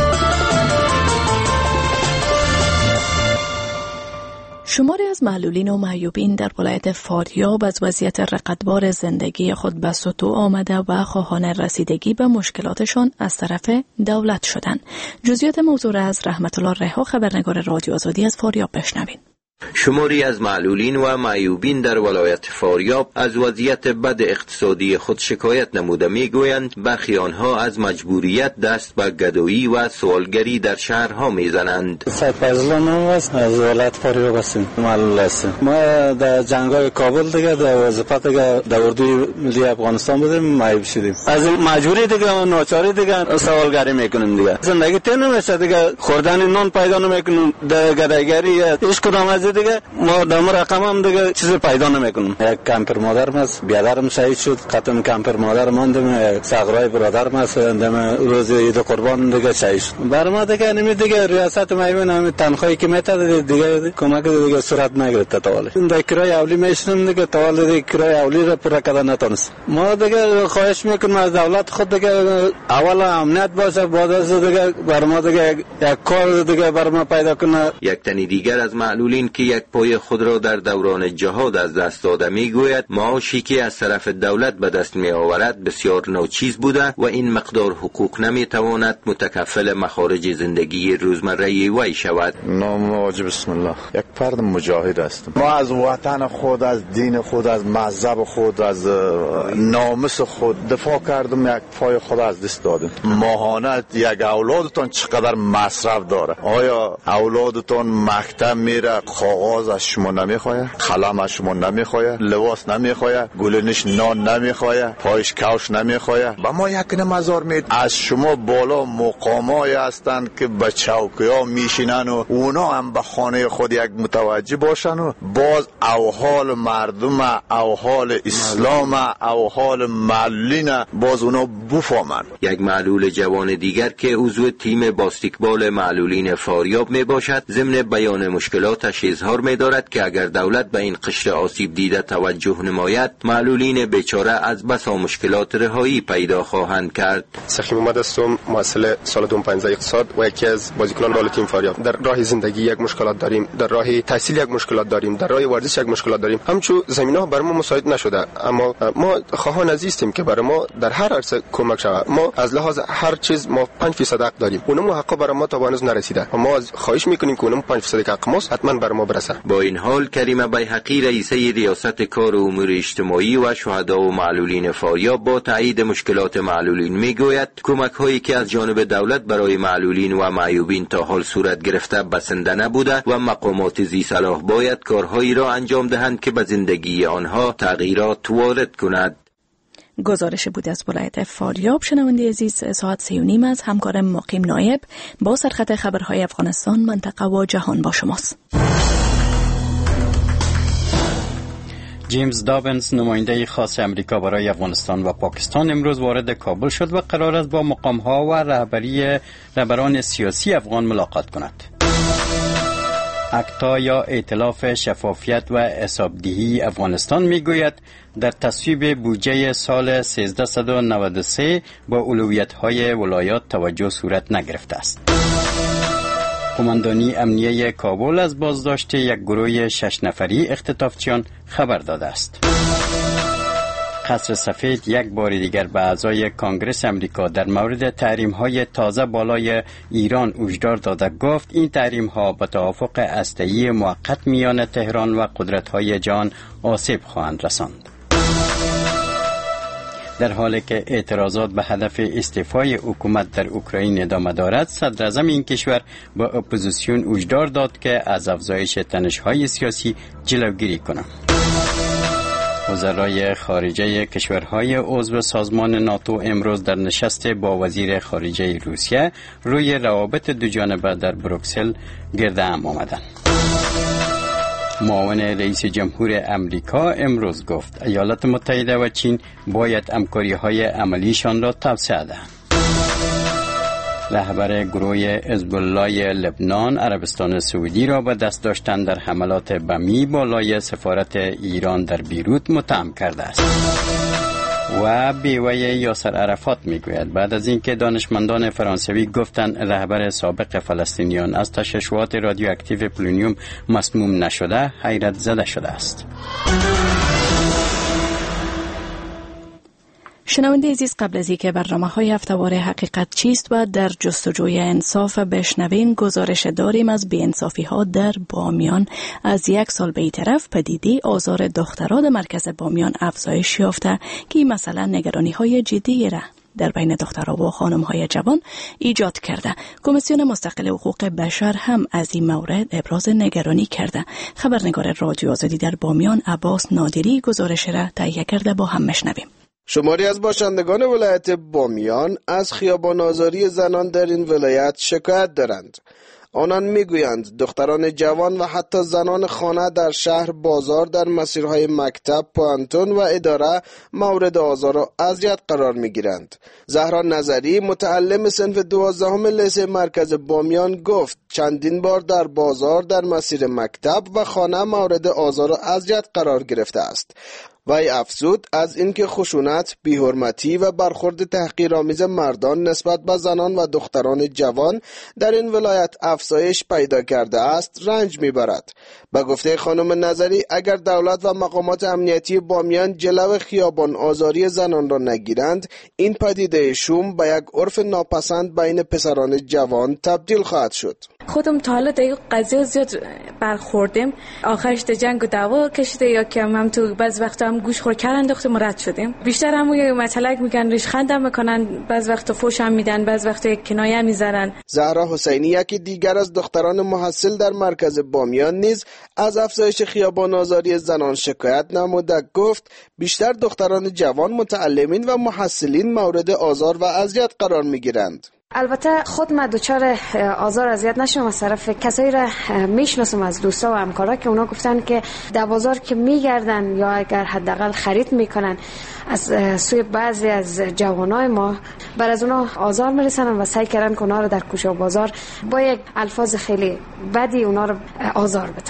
شماری از معلولین و معیوبین در ولایت فاریاب از وضعیت رقتبار زندگی خود به سطوح آمده و خواهان رسیدگی به مشکلاتشان از طرف دولت شدند. جزئیات موضوع را از رحمت الله رها خبرنگار رادیو آزادی از فاریاب بشنوید. شماری از معلولین و معیوبین در ولایت فاریاب از وضعیت بد اقتصادی خود شکایت نموده میگویند برخی آنها از مجبوریت دست به گدایی و سوالگری در شهرها میزنند. سرپرزلان است از ولایت فاریاب هستیم، معلول هستیم. ما در جنگ‌های کابل دیگه در وظیفت دیگه در اردوی ملی افغانستان بودیم، معیوب شدیم. از مجبوری دیگه ناچاری دیگه سوالگری میکنیم دیگه. زندگی تن نمیشه دیگه، خوردن نان پیدا نمیکنیم، در گدایگری هیچ کدام از دیگه ما دم رقم هم دیگه چیز پیدا نمیکنم. یک کمپر مادرم است، بیادرم شهید شد، ختم کمپر مادر ماندم، صغرای برادرم است، دم روز عید قربان دیگه شهید شد. بر ما دیگه نمی دیگه ریاست میبینم همین تنخواهی که میتاد دیگه کمک دیگه صورت نگرفت تا حالا. در کرای اولی میشنم دیگه تا حالا دیگه کرای اولی را پورا کردن نتونست. ما دیگه خواهش میکنم از دولت خود دیگه اول امنیت باشه، بعد از دیگه بر ما دیگه یک کار دیگه بر ما پیدا کنه. یک تن دیگر از معلولین که یک پای خود را در دوران جهاد از دست داده میگوید معاشی که از طرف دولت به دست می آورد بسیار ناچیز بوده و این مقدار حقوق نمی تواند متکفل مخارج زندگی روزمره وی شود. نام واجب بسم الله. یک فرد مجاهد هستم. ما از وطن خود، از دین خود، از مذهب خود، از ناموس خود دفاع کردم. یک پای خود از دست دادم. ماهانه یک اولادتان چقدر مصرف داره؟ آیا اولادتان مکتب میره کاغذ از شما نمیخواه، قلم از شما نمیخواه، لباس نمیخواه، گلنش نان نمیخواه، پایش کوش نمیخواه؟ با ما یک نمازار مید از شما بالا مقامای هستند که به چوکی ها میشینن و اونا هم به خانه خود یک متوجه باشن و باز او حال مردم، او حال اسلام، او حال معلولین باز اونا بفهمن. یک معلول جوان دیگر که عضو تیم باسکتبال معلولین فاریاب می باشد ضمن بیان مشکلاتش اظهار می دارد که اگر دولت به این قشر آسیب دیده توجه نماید، معلولین بیچاره از بسا مشکلات رهایی پیدا خواهند کرد. سخی محمد هستم، مسئول سال دو هزار و پانزده اقتصاد و یکی از بازیکنان رال تیم فاریاب. در راه زندگی یک مشکلات داریم، در راه تحصیل یک مشکلات داریم، در راه ورزش یک مشکلات داریم. همچون زمینه‌ها بر ما مساعد نشده، اما ما خواهان عزیزیم که برای ما در هر عرصه کمک شود. ما از لحاظ هر چیز ما پنج درصد حق داریم. اونم حق برای ما تا هنوز نرسیده. ما از خواهش میکنیم که اونم پنج درصد حق ما حتما برای ما برسه. با این حال کریمه بیحقی رئیسه ریاست کار و امور اجتماعی و شهدا و معلولین فاریاب با تایید مشکلات معلولین میگوید کمک هایی که از جانب دولت برای معلولین و معیوبین تا حال صورت گرفته بسنده نبوده و مقامات ذی صلاح باید کارهایی را انجام دهند که به زندگی آنها تغییرات وارد کند. گزارش بود از ولایت فاریاب. شنونده عزیز، ساعت سی و نیم از همکارم مقیم نایب با سرخط خبرهای افغانستان، منطقه و جهان با شماست. جیمز دابنز، نماینده خاص امریکا برای افغانستان و پاکستان، امروز وارد کابل شد و قرار است با مقام‌ها و رهبری رهبران سیاسی افغان ملاقات کند. اکتا یا ائتلاف شفافیت و حسابدهی افغانستان میگوید در تصویب بودجه سال سیزده نود و سه با اولویت‌های ولایات توجه صورت نگرفته است. قماندانی امنیه کابل از بازداشت یک گروه شش نفری اختطافچیان خبر داده است. قصر سفید یک بار دیگر به اعضای کانگرس امریکا در مورد تحریم‌های تازه بالای ایران هشدار داده گفت این تحریم‌ها به توافق هسته‌ای موقت میان تهران و قدرت‌های جهان آسیب خواهند رساند. در حالی که اعتراضات به هدف استعفای حکومت در اوکراین ادامه دارد، صدر اعظم این کشور با اپوزیسیون هشدار داد که از افزایش تنش‌های سیاسی جلوگیری کنند. وزرای خارجه کشورهای عضو سازمان ناتو امروز در نشست با وزیر خارجه روسیه روی روابط دوجانبه در بروکسل گرد هم آمدند. معاون رئیس جمهور امریکا امروز گفت ایالات متحده و چین باید همکاری‌های عملیشان را توسعه دهند. رهبر گروه حزب الله لبنان عربستان سعودی را به دست داشتن در حملات بمی بالای سفارت ایران در بیروت متهم کرده است. و بیوه یاسر عرفات میگوید بعد از اینکه دانشمندان فرانسوی گفتند رهبر سابق فلسطینیان از تشعشعات رادیواکتیو پلونیوم مسموم نشده، حیرت زده شده است. شنونده عزیز، قبل از اینکه برنامه‌های هفته‌وار حقیقت چیست و در جستجوی انصاف بشنوین، گزارش داریم از بی‌انصافی‌ها در بامیان. از یک سال به این طرف پدیده آزار دختران در مرکز بامیان افزایش یافته که این مسئله نگرانی‌های جدی را در بین دخترها و خانم‌های جوان ایجاد کرده. کمیسیون مستقل حقوق بشر هم از این مورد ابراز نگرانی کرده. خبرنگار رادیو آزادی در بامیان عباس نادری گزارش را تهیه کرده، با هم میشنویم. شماری از باشندگان ولایت بامیان از خیابان آزاری زنان در این ولایت شکایت دارند. آنان میگویند دختران جوان و حتی زنان خانه در شهر بازار در مسیرهای مکتب، پانتون و اداره مورد آزار و اذیت قرار میگیرند. زهرا نظری، متعلم صنف دوازدهم لیسه مرکز بامیان، گفت چندین بار در بازار در مسیر مکتب و خانه مورد آزار و اذیت قرار گرفته است. وی افزود از اینکه خشونت، بی‌حرمتی و برخورد تحقیرآمیز مردان نسبت به زنان و دختران جوان در این ولایت افزایش پیدا کرده است رنج میبرد. به گفته خانم نظری اگر دولت و مقامات امنیتی بامیان جلو خیابان آزاری زنان را نگیرند، این پدیده شوم به یک عرف ناپسند بین پسران جوان تبدیل خواهد شد. خودم تا حالا در قضیه زیاد برخوردیم، آخرش در جنگ و دعوا کشیده یا که هم تو بعض وقتا هم گوش خور کردن انداختیم و رد شدیم. بیشتر هم یه مطلق میگن، ریشخندم میکنن، بعض وقتا فوش هم میدن، بعض وقتا کنایه میذارن. زهرا حسینی، یکی دیگر از دختران محصل در مرکز بامیان، نیز از افزایش خیابان آزاری زنان شکایت نموده. گفت بیشتر دختران جوان، متعلمین و محصلین مورد آزار و اذیت قرار میگیرند. البته خود من دوچار آزار اذیت نشدم از طرف کسایی را میشناسم از دوستا و همکارا که اونا گفتن که در بازار که میگردن یا اگر حداقل خرید میکنن از سوی بعضی از جوانای ما بر از اونا آزار میرسن و سعی کردن که اونا رو در کوچه و بازار با یک الفاظ خیلی بدی اونا رو آزار بدن.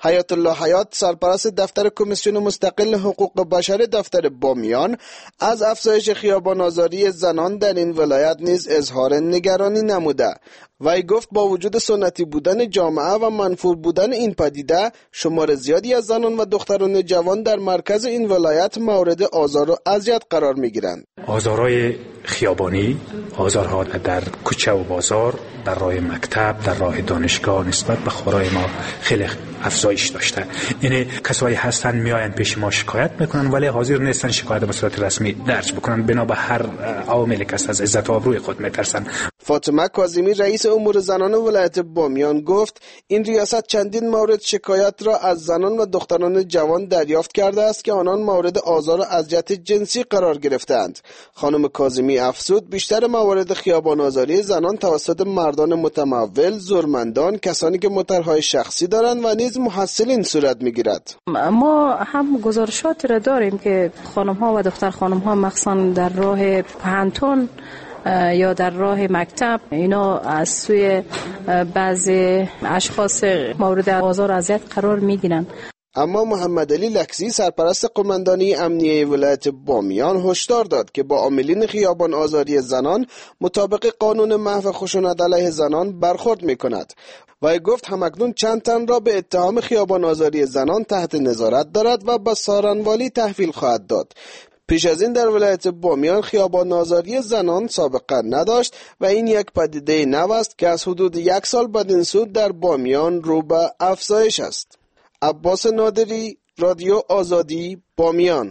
حیات الله حیات سرپرست دفتر کمیسیون مستقل حقوق بشر دفتر بامیان از افزایش خیابان آزاری زنان در این ولایت نیز اظهار نگرانی نموده. وی گفت با وجود سنتی بودن جامعه و منفور بودن این پدیده، شمار زیادی از زنان و دختران جوان در مرکز این ولایت مورد آزار و اذیت قرار می‌گیرند. آزارهای خیابانی، آزارها در کوچه و بازار، در راه مکتب، در راه دانشگاه نسبت به خورای ما خیلی افزایش داشته. یعنی کسایی هستن میاین پیش ما شکایت میکنن ولی حاضر نیستن شکایت به صورت رسمی درج بکنن، بنا به هر عواملی که از عزت و آبروی خود میترسن. فاطمه کاظمی رئیس امور زنان ولایت بامیان گفت این ریاست چندین مورد شکایت را از زنان و دختران جوان دریافت کرده است که آنان مورد آزار و اذیت جنسی قرار گرفتند. خانم کاظمی افزود بیشتر موارد خیابان آزاری زنان توسط مردان متمول، زورمندان، کسانی که موتورهای شخصی دارند و نیز محصلین صورت میگیرد. ما هم گزارشات را داریم که خانم ها و دختر خانم ها مخصوصا در راه پانتون یا در راه مکتب اینا از سوی بعضی اشخاص مورد آزار و اذیت قرار میگیرند. اما محمد علی لکزی سرپرست قماندانی امنیه ولایت بامیان هشدار داد که با عاملین خیابان آزاری زنان مطابق قانون محو خشونت علیه زنان برخورد میکند. و گفت همکنون چند تن را به اتهام خیابان آزاری زنان تحت نظارت دارد و به سارنوالی تحویل خواهد داد. پیش از این در ولایت بامیان خیابان آزاری زنان سابقه نداشت و این یک پدیده نو است که از حدود یک سال بدین سو در بامیان رو به افزایش است. عباس نادری، رادیو آزادی، بامیان.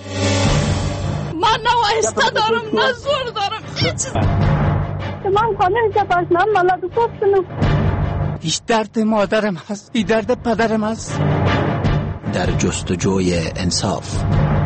من نه آهسته دارم نه زور دارم هیچ. من خانه جباشنم ملاد کوبشنو. هیچ درد مادرم هست، این درد پدرم هست. در جستجوی انصاف.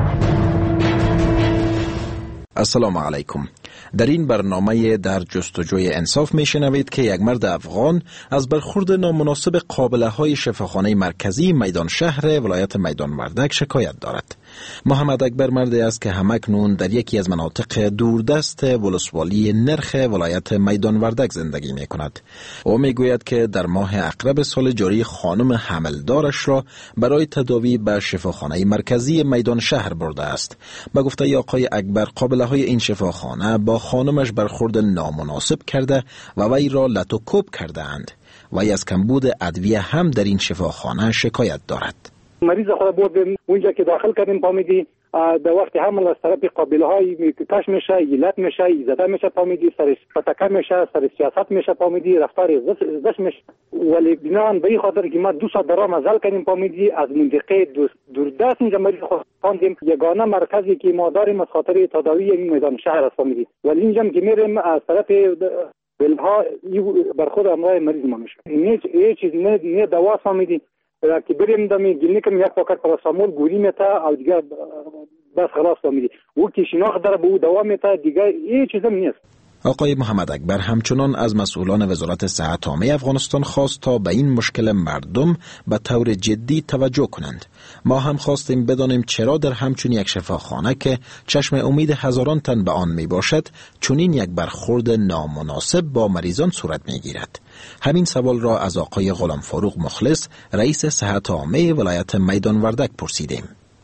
السلام علیکم. در این برنامه در جستجوی انصاف میشنوید که یک مرد افغان از برخورد نامناسب قابله های شفاخانه مرکزی میدان شهر ولایت میدان وردک شکایت دارد. محمد اکبر مردی است که همکنون در یکی از مناطق دوردست ولسوالی نرخ ولایت میدان وردک زندگی می کند. او می گوید که در ماه اقرب سال جاری خانم حملدارش را برای تداوی به شفاخانه مرکزی میدان شهر برده است. به گفته آقای اکبر قابله های این شفاخانه با خانمش برخورد نامناسب کرده و وی را لطو کوب کرده اند. وی از کمبود ادویه هم در این شفاخانه شکایت دارد. مریض خود بردیم اونجا که داخل کردیم فهمیدی در وقت حمل از طرف قابله های کش میشه، ایلت میشه، زده میشه فهمیدی، سر پتکه میشه، سر سیاست میشه فهمیدی، رفتار زش میشه. ولی بنابراین به این خاطر که ما دو ساعت درام ازل کردیم فهمیدی از منطقه دوردست اینجا مریض خود خواندیم. یگانه مرکزی که ما داریم از خاطر تداوی این میدان شهر است فهمیدی. ولی اینجا که میریم از طرف بلها برخورد امرای مریض ما میشه. این چیز نه نه دوا فهمیدی که بریم دمی گلنی کم یک پاکت پاراسامول گولی میتا او دیگه بس خلاص فهمیدی. او که شناخت داره به او دوا میتا دیگه هیچ چیزم نیست. آقای محمد اکبر همچنان از مسئولان وزارت صحت عامه افغانستان خواست تا به این مشکل مردم به طور جدی توجه کنند. ما هم خواستیم بدانیم چرا در همچون یک شفاخانه که چشم امید هزاران تن به آن می باشد چنین یک برخورد نامناسب با مریضان صورت می گیرد. همین سوال را از آقای غلام فاروق مخلص رئیس صحت عامه ولایت میدان وردک پرسیدیم.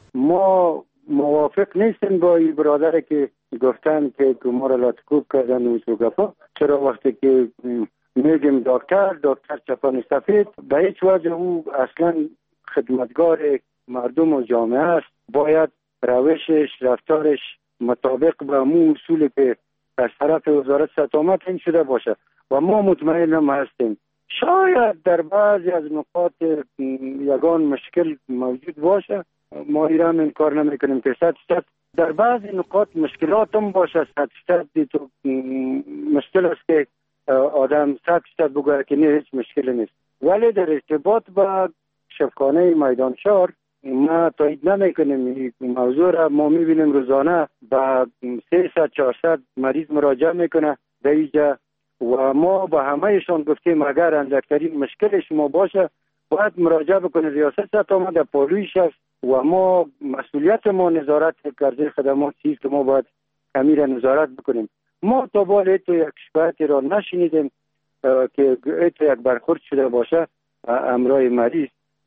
ما موافق نیستیم با این برادر که گفتن که ما را لاتکوب کردن و گفا. چرا وقتی که میگیم دکتر دکتر چپان سفید به هیچ وجه او اصلا خدمتگار مردم و جامعه است. باید روشش رفتارش مطابق به مو اصولی که از طرف وزارت صحت عامه تعیین شده باشه و ما مطمئن هم هستیم. شاید در بعضی از نقاط یگان مشکل موجود باشه، ما ایران انکار نمی کنیم که صد صد در بعضی نقاط مشکلات هم باشه. صد صد تو مشکل است که آدم صد صد بگوید که نه هیچ مشکلی نیست، ولی در ارتباط با شفاخانه میدان شهر ما تایید نمی کنیم این موضوع را. ما می بینیم روزانه با سیصد چهارصد مریض مراجعه میکنه در اینجا و ما با همهشان گفتیم اگر اندکترین مشکل شما باشه باید مراجعه بکنه ریاست صحت عامه در پالویش است و ما مسئولیت ما نظارت کرده خدمات چیست که ما باید امیر نظارت بکنیم. ما تا بالا تو یک شکایتی را نشنیدیم که تو یک برخورد شده باشه امرای مریض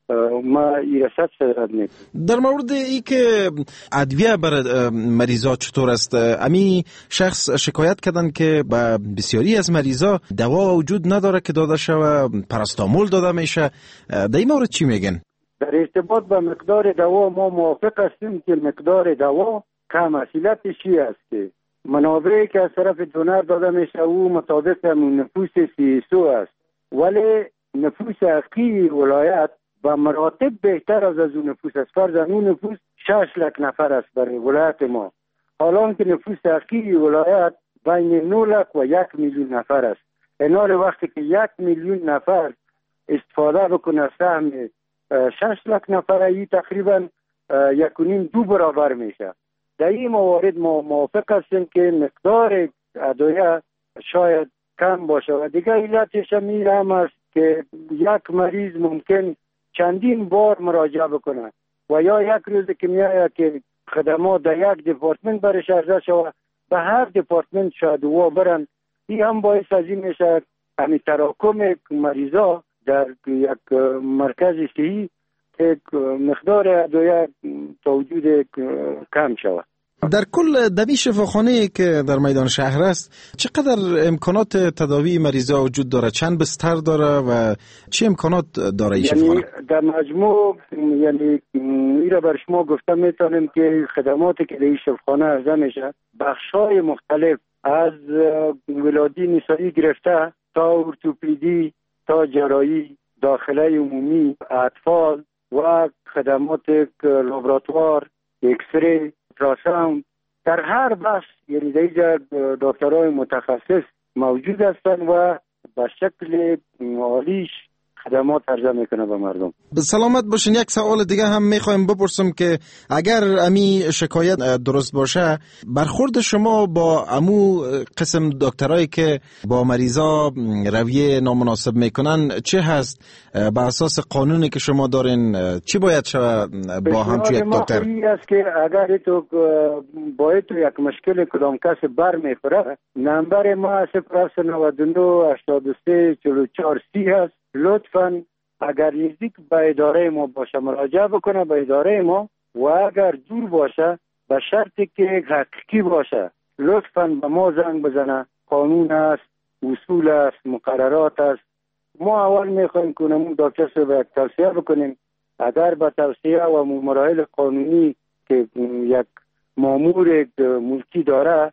ما ایرشت صدرت نیم. در مورد ای که ادویه برای مریضا چطور است، امی شخص شکایت کردن که به بسیاری از مریضا دوا وجود نداره که داده شوه، پاراستامول داده میشه. در این مورد چی میگن؟ در ارتباط با مقدار دوا ما موافق هستیم که مقدار دوا کم است. علتش چی است که منابعی که از طرف دونر داده میشه او مطابق نفوس سیسو است، ولی نفوس حقیقی ولایت و مراتب بهتر از از اون نفوس است. فرض اون نفوس شش لک نفر است برای ولایت ما، حالا که نفوس حقیقی ولایت بین نه لک و یک میلیون نفر است. اینال وقتی که یک میلیون نفر استفاده بکنه از سهم شش لک نفر، ای تقریبا یک و نیم دو برابر میشه. در این موارد ما موافق هستیم که مقدار ادویه شاید کم باشه. و دیگه علتش هم است که یک مریض ممکن چندین بار مراجعه بکنه و یا یک روز که میاد که خدمات در یک دپارتمنت برش عرضه شود به هر دپارتمنت شاید و برن. این هم باعث از این میشه همین تراکم مریضا در یک مرکز صحی که مقدار ادویه تا وجود کم شود. در کل دبی شفاخانه که در میدان شهر است چقدر امکانات تداوی مریضا وجود داره؟ چند بستر داره و چه امکانات داره این شفاخانه؟ یعنی در مجموع یعنی ایرا بر شما گفتم میتونم که خدماتی که در این شفاخانه عرضه میشه بخشای مختلف از ولادی نسایی گرفته تا ارتوپدی تا جراحی، داخله عمومی، اطفال و خدمات لابراتوار، اکسری، تراساوند، در هر بخش یعنی در اینجا دکترای متخصص موجود هستند و به شکل عالیش خدمات عرضه میکنه به مردم. سلامت باشین. یک سوال دیگه هم میخوایم بپرسم که اگر امی شکایت درست باشه، برخورد شما با امو قسم دکترایی که با مریضا رویه نامناسب میکنن چه هست؟ به اساس قانونی که شما دارین چی باید شود با همچون یک دکتر؟ این است که اگر تو باید تو یک مشکل کدام کس بر میخوره، نمبر ما صفر نود و نه هشتاد و سه چهل و چهار سی هست. لطفاً اگر نزدیک به اداره ما باشه مراجعه بکنه به اداره ما، و اگر دور باشه به شرطی که حقیقی باشه لطفاً به ما زنگ بزنه. قانون است، اصول است، مقررات است. ما اول میخوایم کنیم دکتر رو به توصیه بکنیم. اگر به توصیه و مراحل قانونی که یک مامور ملکی داره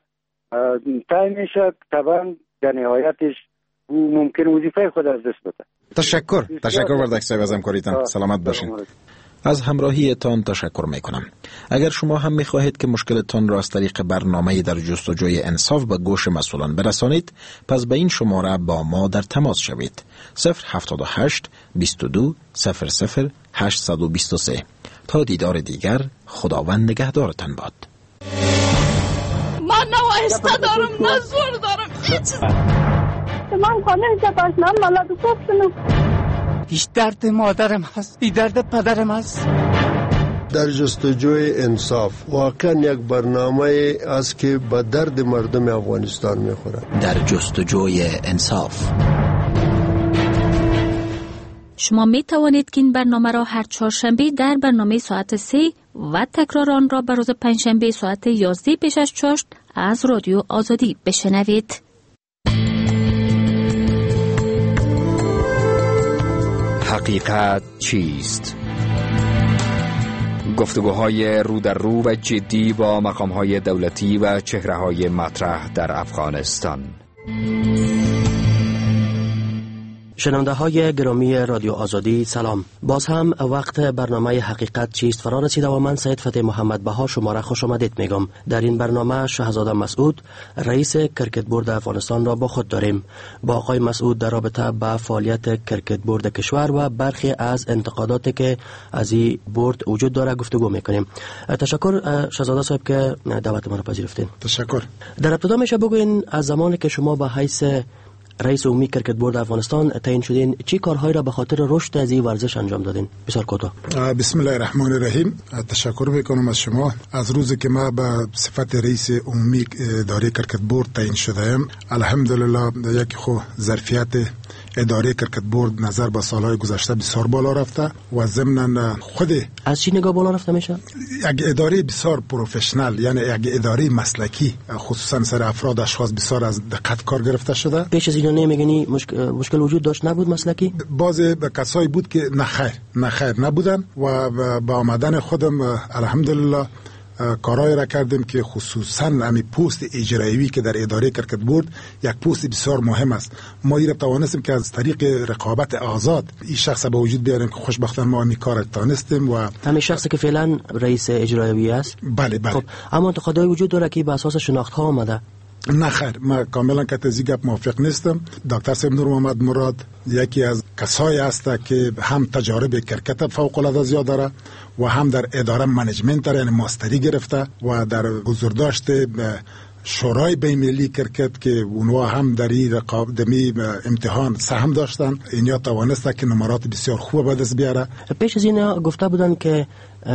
طی میشه، طبعا در نهایتش او ممکن وظیفه خود از دست بده. تشکر تشکر بر دکتر از همکاریتان. سلامت باشین. از همراهیتان تشکر میکنم. اگر شما هم میخواهید که مشکلتان را از طریق برنامه در جستجوی انصاف به گوش مسئولان برسانید، پس به این شماره با ما در تماس شوید. صفر هفتاد و هشت بیست و دو صفر صفر هشتصد و بیست و سه. تا دیدار دیگر، خداوند نگهدارتان باد. من نه آهسته دارم نه زور دارم هیچ. من خانه جباش من مالا دو کنم. هیچ درد مادرم هست، این درد پدرم هست. در جستجوی انصاف واقعا یک برنامه است که به درد مردم افغانستان میخورد. در جستجوی انصاف شما می توانید که این برنامه را هر چهارشنبه در برنامه ساعت سه و تکرار آن را به روز پنجشنبه ساعت یازده پیش از چاشت از رادیو آزادی بشنوید. حقیقت چیست؟ گفتگوهای رو در رو و جدی با مقامهای دولتی و چهره‌های مطرح در افغانستان. شنونده های گرامی رادیو آزادی سلام. باز هم وقت برنامه حقیقت چیست فرا رسیده و من سید فتح محمد بها شما را خوش آمدید میگم. در این برنامه شاهزاده مسعود رئیس کرکت بورد افغانستان را با خود داریم. با آقای مسعود در رابطه با فعالیت کرکت بورد کشور و برخی از انتقاداتی که از این بورد وجود داره گفتگو میکنیم. تشکر شاهزاده صاحب که دعوت ما را پذیرفتین. تشکر. در ابتدا میشه بگوین از زمانی که شما به حیث رئیس عمومی کرکت بورد افغانستان تعیین شدین چی کارهایی را به خاطر رشد از این ورزش انجام دادین؟ بسیار کوتاه. بسم الله الرحمن الرحیم. تشکر میکنم از شما. از روزی که ما به صفت رئیس عمومی اداره کرکت بورد تعیین شدم، الحمدلله یک خو ظرفیت اداره کرکت بورد نظر به سالهای گذشته بسیار بالا رفته و ضمن خود از چی نگاه بالا رفته میشه؟ یک اداره بسیار پروفشنال، یعنی یک اداره مسلکی، خصوصا سر افراد اشخاص بسیار از دقت کار گرفته شده. پیش از این نمیگنی مشکل, مشکل وجود داشت نبود مسلکی؟ باز کسایی بود که نخیر نخیر نبودن و با آمدن خودم الحمدلله کارهای را کردیم که خصوصا امی پست اجرایی که در اداره کرکت بورد یک پست بسیار مهم است. ما این را توانستیم که از طریق رقابت آزاد این شخص به وجود بیاریم که خوشبختانه ما این کار توانستیم. و همین شخصی که فعلا رئیس اجرایی است؟ بله بله. خب اما انتقادهای وجود داره که به اساس شناخت ها آمده. نه خیر، ما کاملا که تزی گپ موافق نیستم. دکتر صاحب نور محمد مراد یکی از کسایی است که هم تجارب کرکت فوق العاده زیاد داره و هم در اداره منیجمنت داره، یعنی ماستری گرفته و در حضور داشته شورای بین‌المللی کرکت که اونها هم در این رقابت امتحان سهم داشتن. اینیا توانسته که نمرات بسیار خوب به دست بیاره. پیش از این گفته بودن که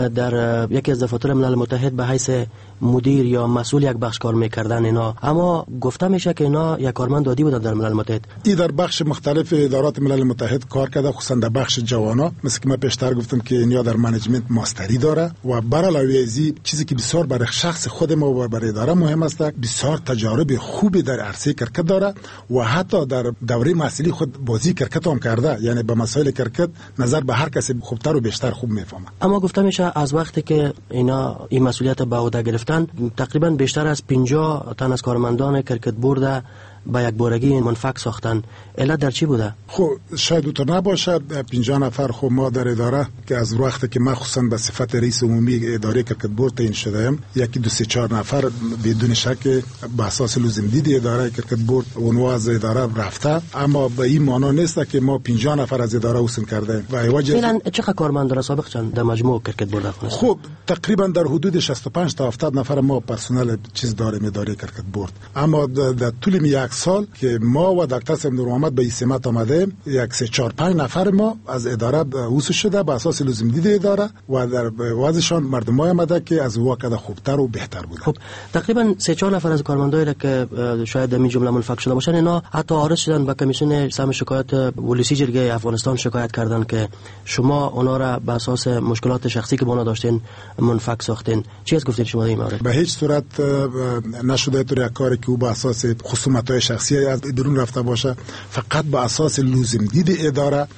در یکی از دفاتر ملل متحد به حیث مدیر یا مسئول یک بخش کار میکردن اینا، اما گفته میشه که اینا یک کارمند دادی بودن در ملل متحد. ای در بخش مختلف ادارات ملل متحد کار کرده، خصوصا در بخش جوانا، مثل که من پیشتر گفتم که اینا در منیجمنت ماستری داره و برعلاوه از این چیزی که بسیار برای شخص خود ما و برای اداره مهم است، بسیار تجارب خوبی در عرصه کرکت داره و حتی در دوره محصولی خود بازی کرکت هم کرده، یعنی به مسائل کرکت نظر به هر کسی خوبتر و بیشتر خوب میفهمه. اما گفته میشه از وقتی که اینا این مسئولیت به عهده گرفتن تقریبا بیشتر از پنجاه تن از کارمندان کرکت بورد با یک بارگی منفک ساختن. علت در چی بوده؟ خب شاید اونطور نباشه. پنجاه نفر خب ما در اداره که از وقتی که من خصوصا به صفت رئیس عمومی اداره کرکت بورد تعیین شدم، یکی دو سه چهار نفر بدون شک به اساس لزوم دید اداره کرکت بورد اونها از اداره رفته، اما به این معنی نیست که ما پنجاه نفر از اداره حسن کرده. و فعلا چقدر کارمند داره سابق چند در مجموع کرکت بورد افغانستان؟ خب تقریبا در حدود شصت و پنج تا هفتاد نفر ما پرسنل چیز داریم اداره کرکت بورد. اما در طول یک سال که ما و دکتر صاحب نور محمد به این سمت آمده، یک سه چهار پنج نفر ما از اداره حذف شده به اساس لزوم دید اداره و در وضعشان مردمای آمده که از واقع خوبتر و بهتر بوده. خب تقریبا سه چهار نفر از کارمندایی که شاید در این جمله منفک شده باشن، اینا حتی عارض شدن به کمیسیون سهم شکایت ولسی جرگه افغانستان شکایت کردن که شما اونا را به اساس مشکلات شخصی که با اونا داشتین منفک ساختین. چی از گفتین شما در این مورد؟ به هیچ صورت نشده تو یک کاری که او به اساس خصومت‌های شخصی از درون رفته باشه، فقط به اساس لزوم دید اداره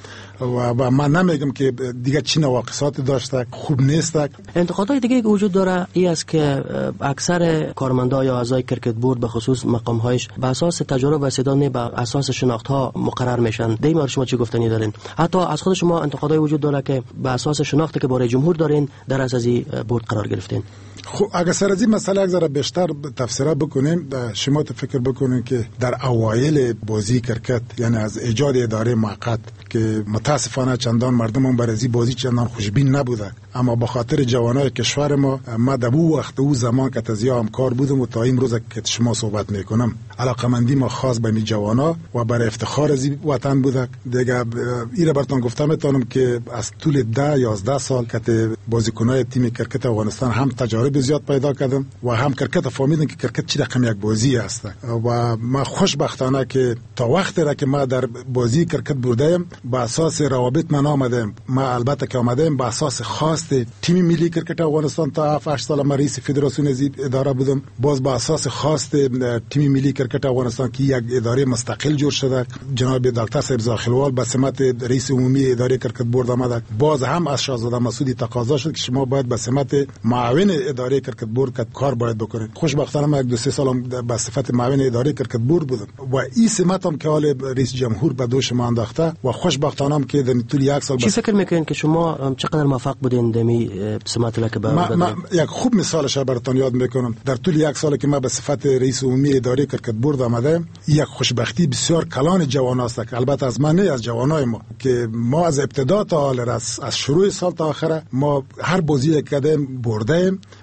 و من نمیگم که دیگه چی نواقصات داشته خوب نیست. انتقادهای دیگه که وجود داره این است که اکثر کارمندا یا اعضای کرکت بورد به خصوص مقام‌هایش به اساس تجارب و استعداد نه به اساس شناخت‌ها مقرر میشن. در این مورد شما چی گفتنی دارین؟ حتی از خود شما انتقادهای وجود داره که به اساس شناختی که برای جمهور دارین در از این بورد قرار گرفتین. خب اگر سر از این مسئله یک ذره بیشتر تفسیر بکنیم، شما فکر بکنین که در اوایل بازی کرکت، یعنی از ایجاد اداره موقت که متاسفانه چندان مردم هم برای این بازی چندان خوشبین نبوده، اما به خاطر جوانای کشور ما ما در او وقت او زمان که تزیا هم کار بودم و تا این روز که شما صحبت میکنم علاقمندی ما خاص به می جوانا و برای افتخار از وطن بوده. دیگه ایره براتون گفتم میتونم که از طول ده یازده سال که بازیکنای تیم کرکت افغانستان هم تجارب زیاد پیدا کردم و هم کرکت فهمیدم که کرکت چی رقم یک بازی است و ما خوشبختانه که تا وقتی را که ما در بازی کرکت بردیم به اساس روابط من آمدم. ما البته که آمدم به اساس خواست تیم ملی کرکت افغانستان تا هفت سال ما رئیس فدراسیون از اداره بودم، باز به اساس خواست تیم ملی کرکت افغانستان که یک اداره مستقل جور شده، جناب دکتر صاحب زاخلوال به سمت رئیس عمومی اداره کرکت بورد آمد. باز هم از شاهزاده مسعودی تقاضا شد که شما باید به سمت معاون اداره کرکت بورد کار باید بکنید. خوشبختانه ما یک دو سه سال به صفت معاون اداره کرکت بورد بودم و این سمت هم که حال رئیس جمهور به دوش ما انداخته و خوشبختانه هم که در طول یک سال چی فکر میکنین که شما چقدر موفق بودین دمی سمت که ما, ما یک خوب مثالش براتون یاد میکنم. در طول یک سال که ما به صفت رئیس عمومی اداره کرکت بورد آمده، یک خوشبختی بسیار کلان جوان است که البته از من نه، از جوانای ما که ما از ابتدا تا حال از, از شروع سال تا آخر ما هر بازی کردیم بردیم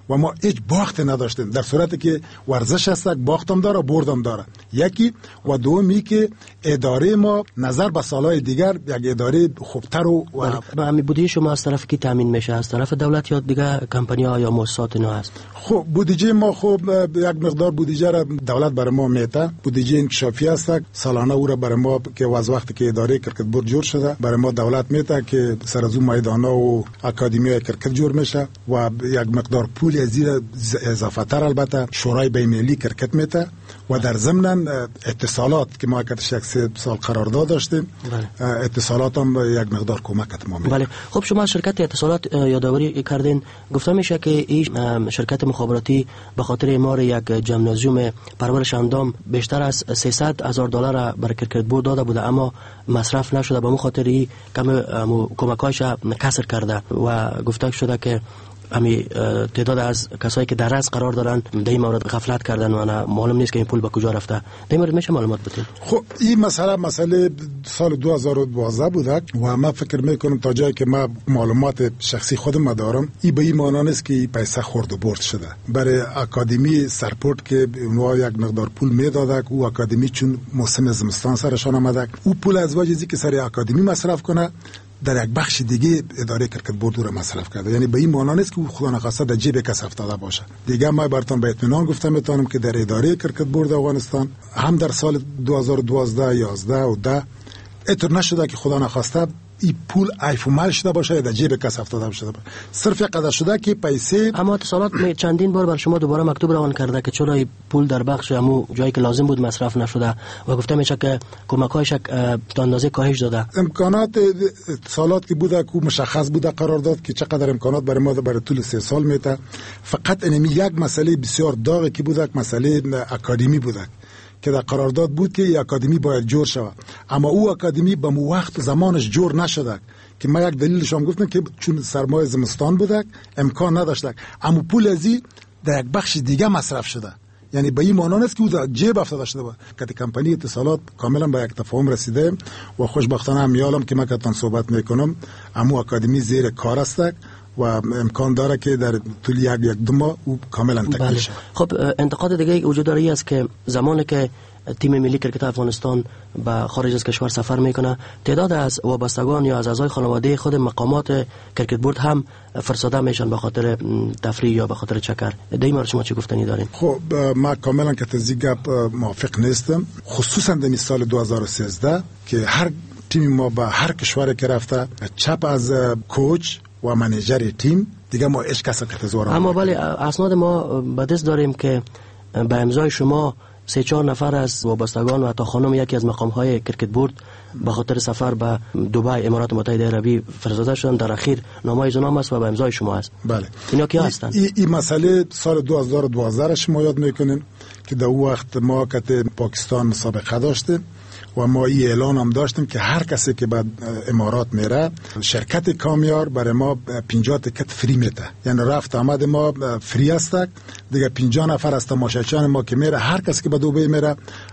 و ما هیچ باخت نداشتیم، در صورتی که ورزش هست باختم داره بردم داره. یکی و دومی که اداره ما نظر به سالهای دیگر یک اداره خوبتر و و همین بودجه شما از طرف کی تامین میشه؟ از طرف دولت یا دیگه کمپانی ها یا مؤسسات نو هست؟ خب بودجه ما خب یک مقدار بودجه را دولت برای ما میته، بودجه انکشافی است، سالانه او را برای ما که از وقتی که اداره کرکت بورد جور شده برای ما دولت میته که سر از اون میدانا و اکادمی کرکت جور میشه و یک مقدار پول از زیر اضافه تر البته شورای بین‌المللی کرکت میته و در ضمن اتصالات که ما کتش یک سه سال قرارداد داشتیم، اتصالات هم یک مقدار کمک ما میده. بله. خب شما شرکت اتصالات یادآوری کردین، گفته میشه که این شرکت مخابراتی به خاطر اعمار یک ژیمنازیوم پرورش اندام بیشتر از سیصد هزار دلار برای کرکت بورد داده بوده اما مصرف نشده، به اون خاطر کم کمکایش کسر کرده و گفته شده که امی تعداد از کسایی که در رأس قرار دارن در این مورد غفلت کردن و معلوم نیست که این پول به کجا رفته. در این مورد میشه معلومات بدین؟ خب این مسئله مسئله سال دو هزار و دوازده بوده و من فکر میکنم تا جایی که من معلومات شخصی خودم دارم این به این معنی نیست که این پیسه خورد و برد شده. برای اکادمی سرپورت که اونها یک مقدار پول میدادن، او اکادمی چون موسم زمستان سرشان آمده، او پول از وجه که سر اکادمی مصرف کنه در یک بخش دیگه اداره کرکت بورد رو مصرف کرده. یعنی به این معنی نیست که خدا نخواسته در جیب کس افتاده باشه. دیگه ما براتون به اطمینان گفتم میتونم که در اداره کرکت بورد افغانستان هم در سال دو هزار و دوازده، یازده و ده اتر نشده که خدا نخواسته این پول عیف و مال شده باشه یا در جیب کس افتاده باشه. صرف قدر شده که پیسه. اما اتصالات چندین بار بر شما دوباره مکتوب روان کرده که چرا پول در بخش همو جایی که لازم بود مصرف نشده و گفته میشه که کمک‌هایش تا اندازه کاهش داده. امکانات اتصالات که بوده که مشخص بوده قرار داد که چقدر امکانات برای ما برای طول سه سال میته. فقط اینمی یک مسئله بسیار داغی که بوده، مسئله اکادمی بوده که در قرارداد بود که این اکادمی باید جور شود، اما او اکادمی به مو وقت زمانش جور نشده که ما یک دلیلش هم گفتم که چون سرمایه زمستان بوده امکان نداشته، اما پول ازی در یک بخش دیگه مصرف شده. یعنی به این معنی نیست که او در جیب افتاده شده بود. که کمپانی اتصالات کاملا به یک تفاهم رسیده و خوشبختانه میالم که ما کتان صحبت میکنم اما اکادمی زیر کار است و امکان داره که در طول یک یک دو ماه او کاملا تکمیل شود. خب انتقاد دیگه وجود داره است که زمانی که تیم ملی کرکت افغانستان به خارج از کشور سفر میکنه تعداد از وابستگان یا از اعضای خانواده خود مقامات کرکت بورد هم فرستاده میشن به خاطر تفریح یا به خاطر چکر. در این مورد شما چه گفتنی دارین؟ خب ما کاملا که تزیگ موافق نیستم، خصوصا در سال دو هزار و سیزده که هر تیم ما به هر کشور که رفته چپ از کوچ و منیجر تیم دیگه ما اش کسا که تزوار. اما ولی اسناد ما به دست داریم که به امضای شما سه چهار نفر از وابستگان و حتی خانم یکی از مقام‌های کرکت بورد به خاطر سفر به دبی امارات متحده عربی فرستاده شدن. در اخیر نامه ایشون است و به امضای شما است. بله. اینا کی هستند؟ این ای مسئله سال دو هزار و دوازده شما یاد میکنین که در اون وقت ما کت پاکستان مسابقه داشته و ما این اعلان هم داشتیم که هر کسی که به امارات میره شرکت کامیار برای ما پنجاه تکت فری میده. یعنی رفت آمد ما فری است دیگه. پنجاه نفر از تماشاچیان ما که میره هر کسی که به دبی میره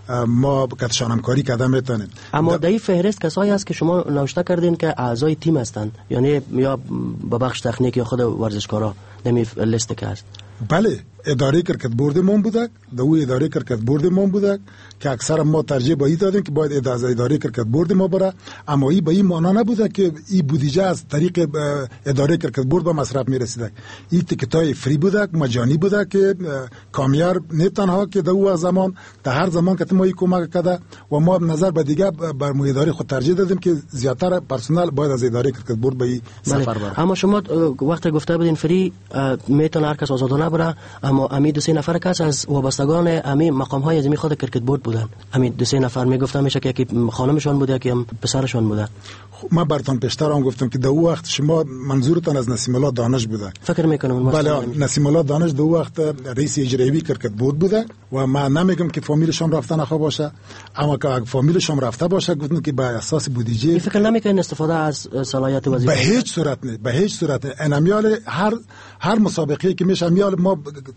ما کتشان همکاری کردن میتونیم. اما در این فهرست کسایی هست که شما نوشته کردین که اعضای تیم هستند، یعنی یا با بخش تکنیک یا خود ورزشکارا نمی لیست که هست؟ بله، اداره کرکت بورد ما بوده، در اون اداره کرکت بورد ما بوده که اکثر ما ترجیح به این دادیم که باید اداره کرکت بورد ما بره، اما این به این معنا نبوده که این بودجه از طریق اداره کرکت بورد به مصرف میرسیده. این تیکتای فری بوده، مجانی بوده که کامیار نه تنها که در اون زمان در هر زمان که ما این کمک کرده و ما نظر به دیگه بر مو اداره خود ترجیح دادیم که زیاتر پرسنل باید از اداره کرکت بورد به این سفر بره. اما شما وقتی گفته بودین فری میتونه هر کس آزادانه بره، اما امی دو سه نفر کس از وابستگان امی مقام های از خود کرکت بورد بودن. امی دو سه نفر میگفتم میشه که یکی خانمشان بوده یکی هم پسرشان بوده. من براتون پیشتر هم گفتم که در اون وقت شما منظورتان از نسیم الله دانش بوده. فکر میکنم بله، نسیم الله دانش در اون وقت رئیس اجرایی کرکت بورد بوده و من نمیگم که فامیلشون رفته نخوا باشه، اما که فامیلشون رفته باشه گفتم که به اساس بودجه فکر نمیکنن استفاده از صلاحیت وظیفه به هیچ صورت نه، به هیچ صورت نه. انمیال هر هر مسابقه که میشه میال ما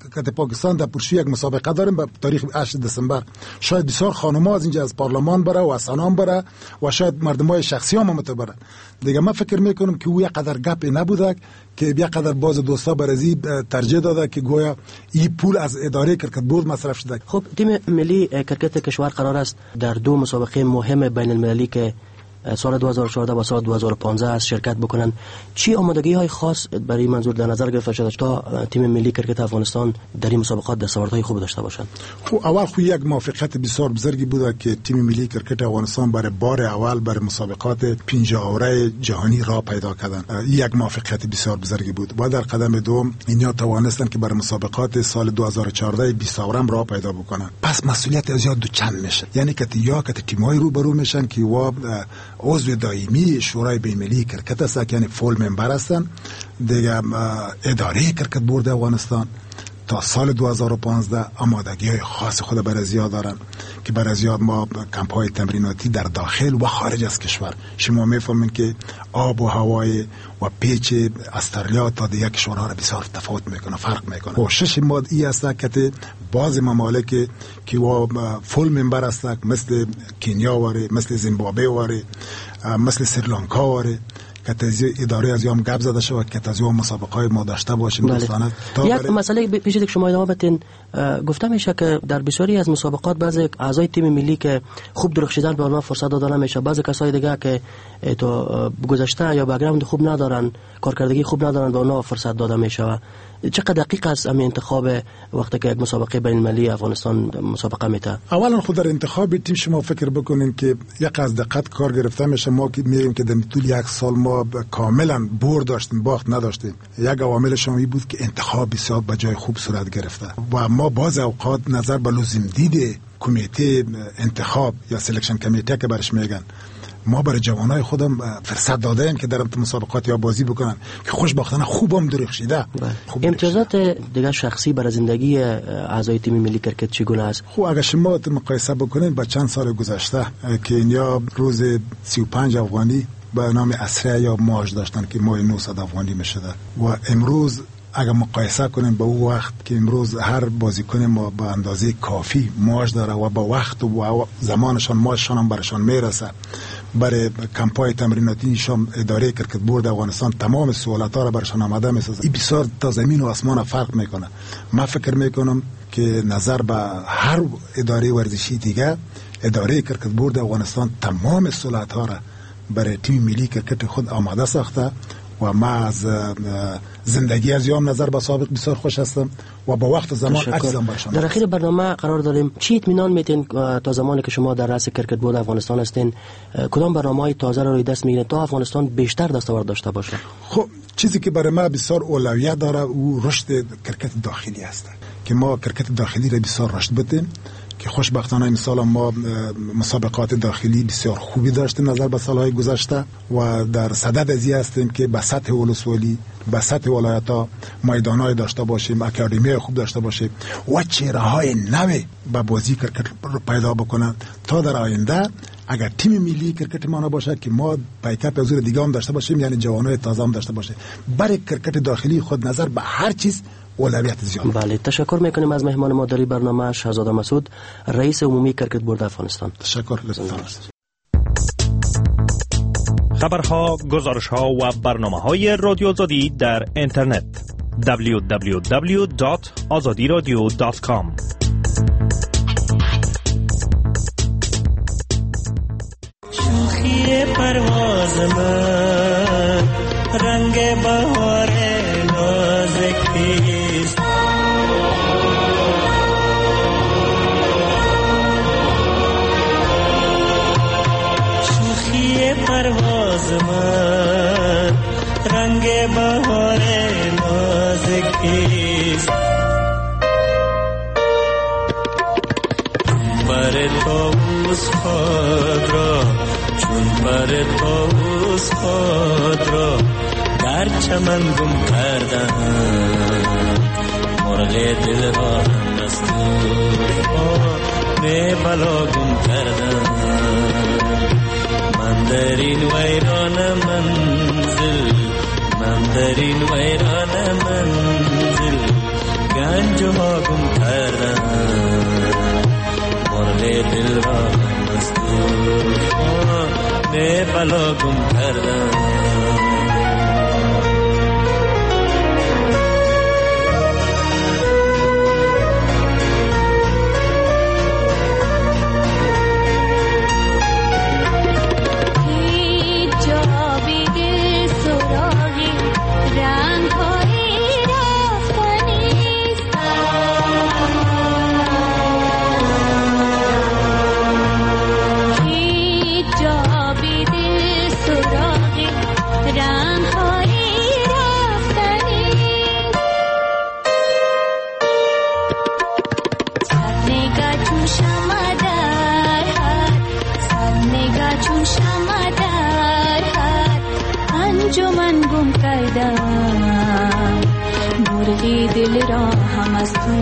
کرکت پاکستان در پرشو یک مسابقه داریم به تاریخ هشت دسامبر. شاید بسیار خانم‌ها از اینجا از پارلمان بره و از سنان بره و شاید مردمای شخصی هم متبره دیگه. من فکر میکنم که او یک قدر گپ نبوده که یک قدر باز دوستا برازی ترجیح داده که گویا این پول از اداره کرکت بورد مصرف شده. خب تیم ملی کرکت کشور قرار است در دو مسابقه مهم بین المللی که سال دو هزار و چهارده و سال دو هزار و پانزده از شرکت بکنن، چی آمادگی های خاص برای منظور در نظر گرفته شده تا تیم ملی کرکت افغانستان در این مسابقات دستاوردهای خوب داشته باشند؟ خب اول خو یک موفقیت بسیار بزرگی بوده که تیم ملی کرکت افغانستان برای بار اول برای مسابقات پنجاوره جهانی را پیدا کردن. یک موفقیت بسیار بزرگی بود. و در قدم دوم اینا توانستن که برای مسابقات سال دو هزار و چهارده بیست اورم را پیدا بکنن. پس مسئولیت از یاد دو چند میشه، یعنی که یا که تیم‌های رو برو میشن که و عضو دائمی شورای بین‌المللی کرکت است، یعنی فول ممبر هستن دیگه. اداره کرکت بورد افغانستان تا سال دو هزار و پانزده آمادگی های خاص خود برای زیاد دارن که برای زیاد ما کمپ های تمریناتی در داخل و خارج از کشور، شما میفهمین که آب و هوای و پیچ استرالیا تا دیگه کشورها را بسیار تفاوت میکنه، فرق میکنه. کوشش ما ای است که بعض ممالک که و فول ممبر است مثل کنیا واره، مثل زیمبابوه واره، مثل سریلانکا واره که تازه اداره از یام گپ زده شود که تازه مسابقه های ما داشته باشیم. دوستانه یک مسئله پیش که شما ادامه بدین، گفته میشه که در بسیاری از مسابقات بعضی اعضای تیم ملی که خوب درخشیدن به آنها فرصت داده نمیشه، بعضی کسای دیگه که تو گذشته یا بک‌گراند خوب ندارن، کارکردگی خوب ندارن به آنها فرصت داده میشه. چقدر دقیق است این انتخاب وقتی که یک مسابقه بین المللی افغانستان مسابقه میته؟ اولا خود در انتخاب تیم شما فکر بکنین که یک از دقت کار گرفته میشه. ما که میگیم که در طول یک سال ما کاملا بور داشتیم، باخت نداشتیم. یک عوامل شما بود که انتخاب بسیار به جای خوب صورت گرفته و ما باز اوقات نظر به لازم دید کمیته انتخاب یا سلکشن کمیته که برش میگن، ما برای جوانای خودم فرصت داده ایم که در مسابقات یا بازی بکنن که خوشبختانه خوبم درخشیده. خوب امتیازات دیگه شخصی برای زندگی اعضای تیم ملی کرکت چگونه است؟ خب اگر شما مقایسه بکنید با چند سال گذشته که اینیا روز سی و پنج افغانی به نام اسره یا معاش داشتن که ماه نهصد افغانی میشده و امروز اگر مقایسه کنیم با اون وقت که امروز هر بازیکن ما به اندازه کافی معاش داره و با وقت و زمانشان معاششان هم برشان میرسه، برای کمپای تمریناتیشان اداره کرکت بورد افغانستان تمام سهولت‌ها را برشان آماده می‌سازه. این بسیار تا زمین و آسمان فرق میکنه. من فکر میکنم که نظر به هر اداره ورزشی دیگه، اداره کرکت بورد افغانستان تمام سهولت‌ها را برای تیم ملی کرکت خود آماده ساخته و ما از زندگی از یام نظر به سابق بسیار خوش هستم و با وقت زمان عکسم برشان. در اخیر برنامه قرار داریم چی اطمینان میتین تا زمانی که شما در رأس کرکت بورد افغانستان هستین کدام برنامه‌های تازه رو روی دست میگیرین تا افغانستان بیشتر دستاورد داشته باشه؟ خب چیزی که برای ما بسیار اولویت داره او رشد کرکت داخلی است که ما کرکت داخلی را بسیار رشد بدیم که خوشبختانه مثلا ما مسابقات داخلی بسیار خوبی داشتیم نظر به سالهای گذشته و در صدد ازی هستیم که به سطح ولسوالی، به سطح ولایت‌ها میدان‌های داشته باشیم، اکادمی خوب داشته باشیم و چهره‌های نو به بازی کرکت پیدا بکنن تا در آینده اگر تیم ملی کرکت ما نباشه که ما پیکاپ حضور دیگه هم داشته باشیم، یعنی جوانای تازه هم داشته باشه. برای کرکت داخلی خود نظر به هر چیز اولویت زیاد. بله، تشکر میکنیم از مهمان ما در برنامه شهزاده مسعود، رئیس عمومی کرکت بورد افغانستان. تشکر. لطفاً. خبرها، گزارش‌ها و برنامه‌های رادیو آزادی در اینترنت دبلیو دبلیو دبلیو دات آزادی رادیو دات کام. شوخی پرواز من رنگ بهار نازکیست، شوخی پرواز من رنگ بهار نازکیست، بر طاووس خود را چون بر طاووس خود را در چمن گم کردم، مرغ دل را دستور به بلا گم کردم، من در این ویران منزل، من در این ویران منزل گنج جاها گم کردم مرغ دل را از طوفان بلا گم کردم مرغی دل را هم از تو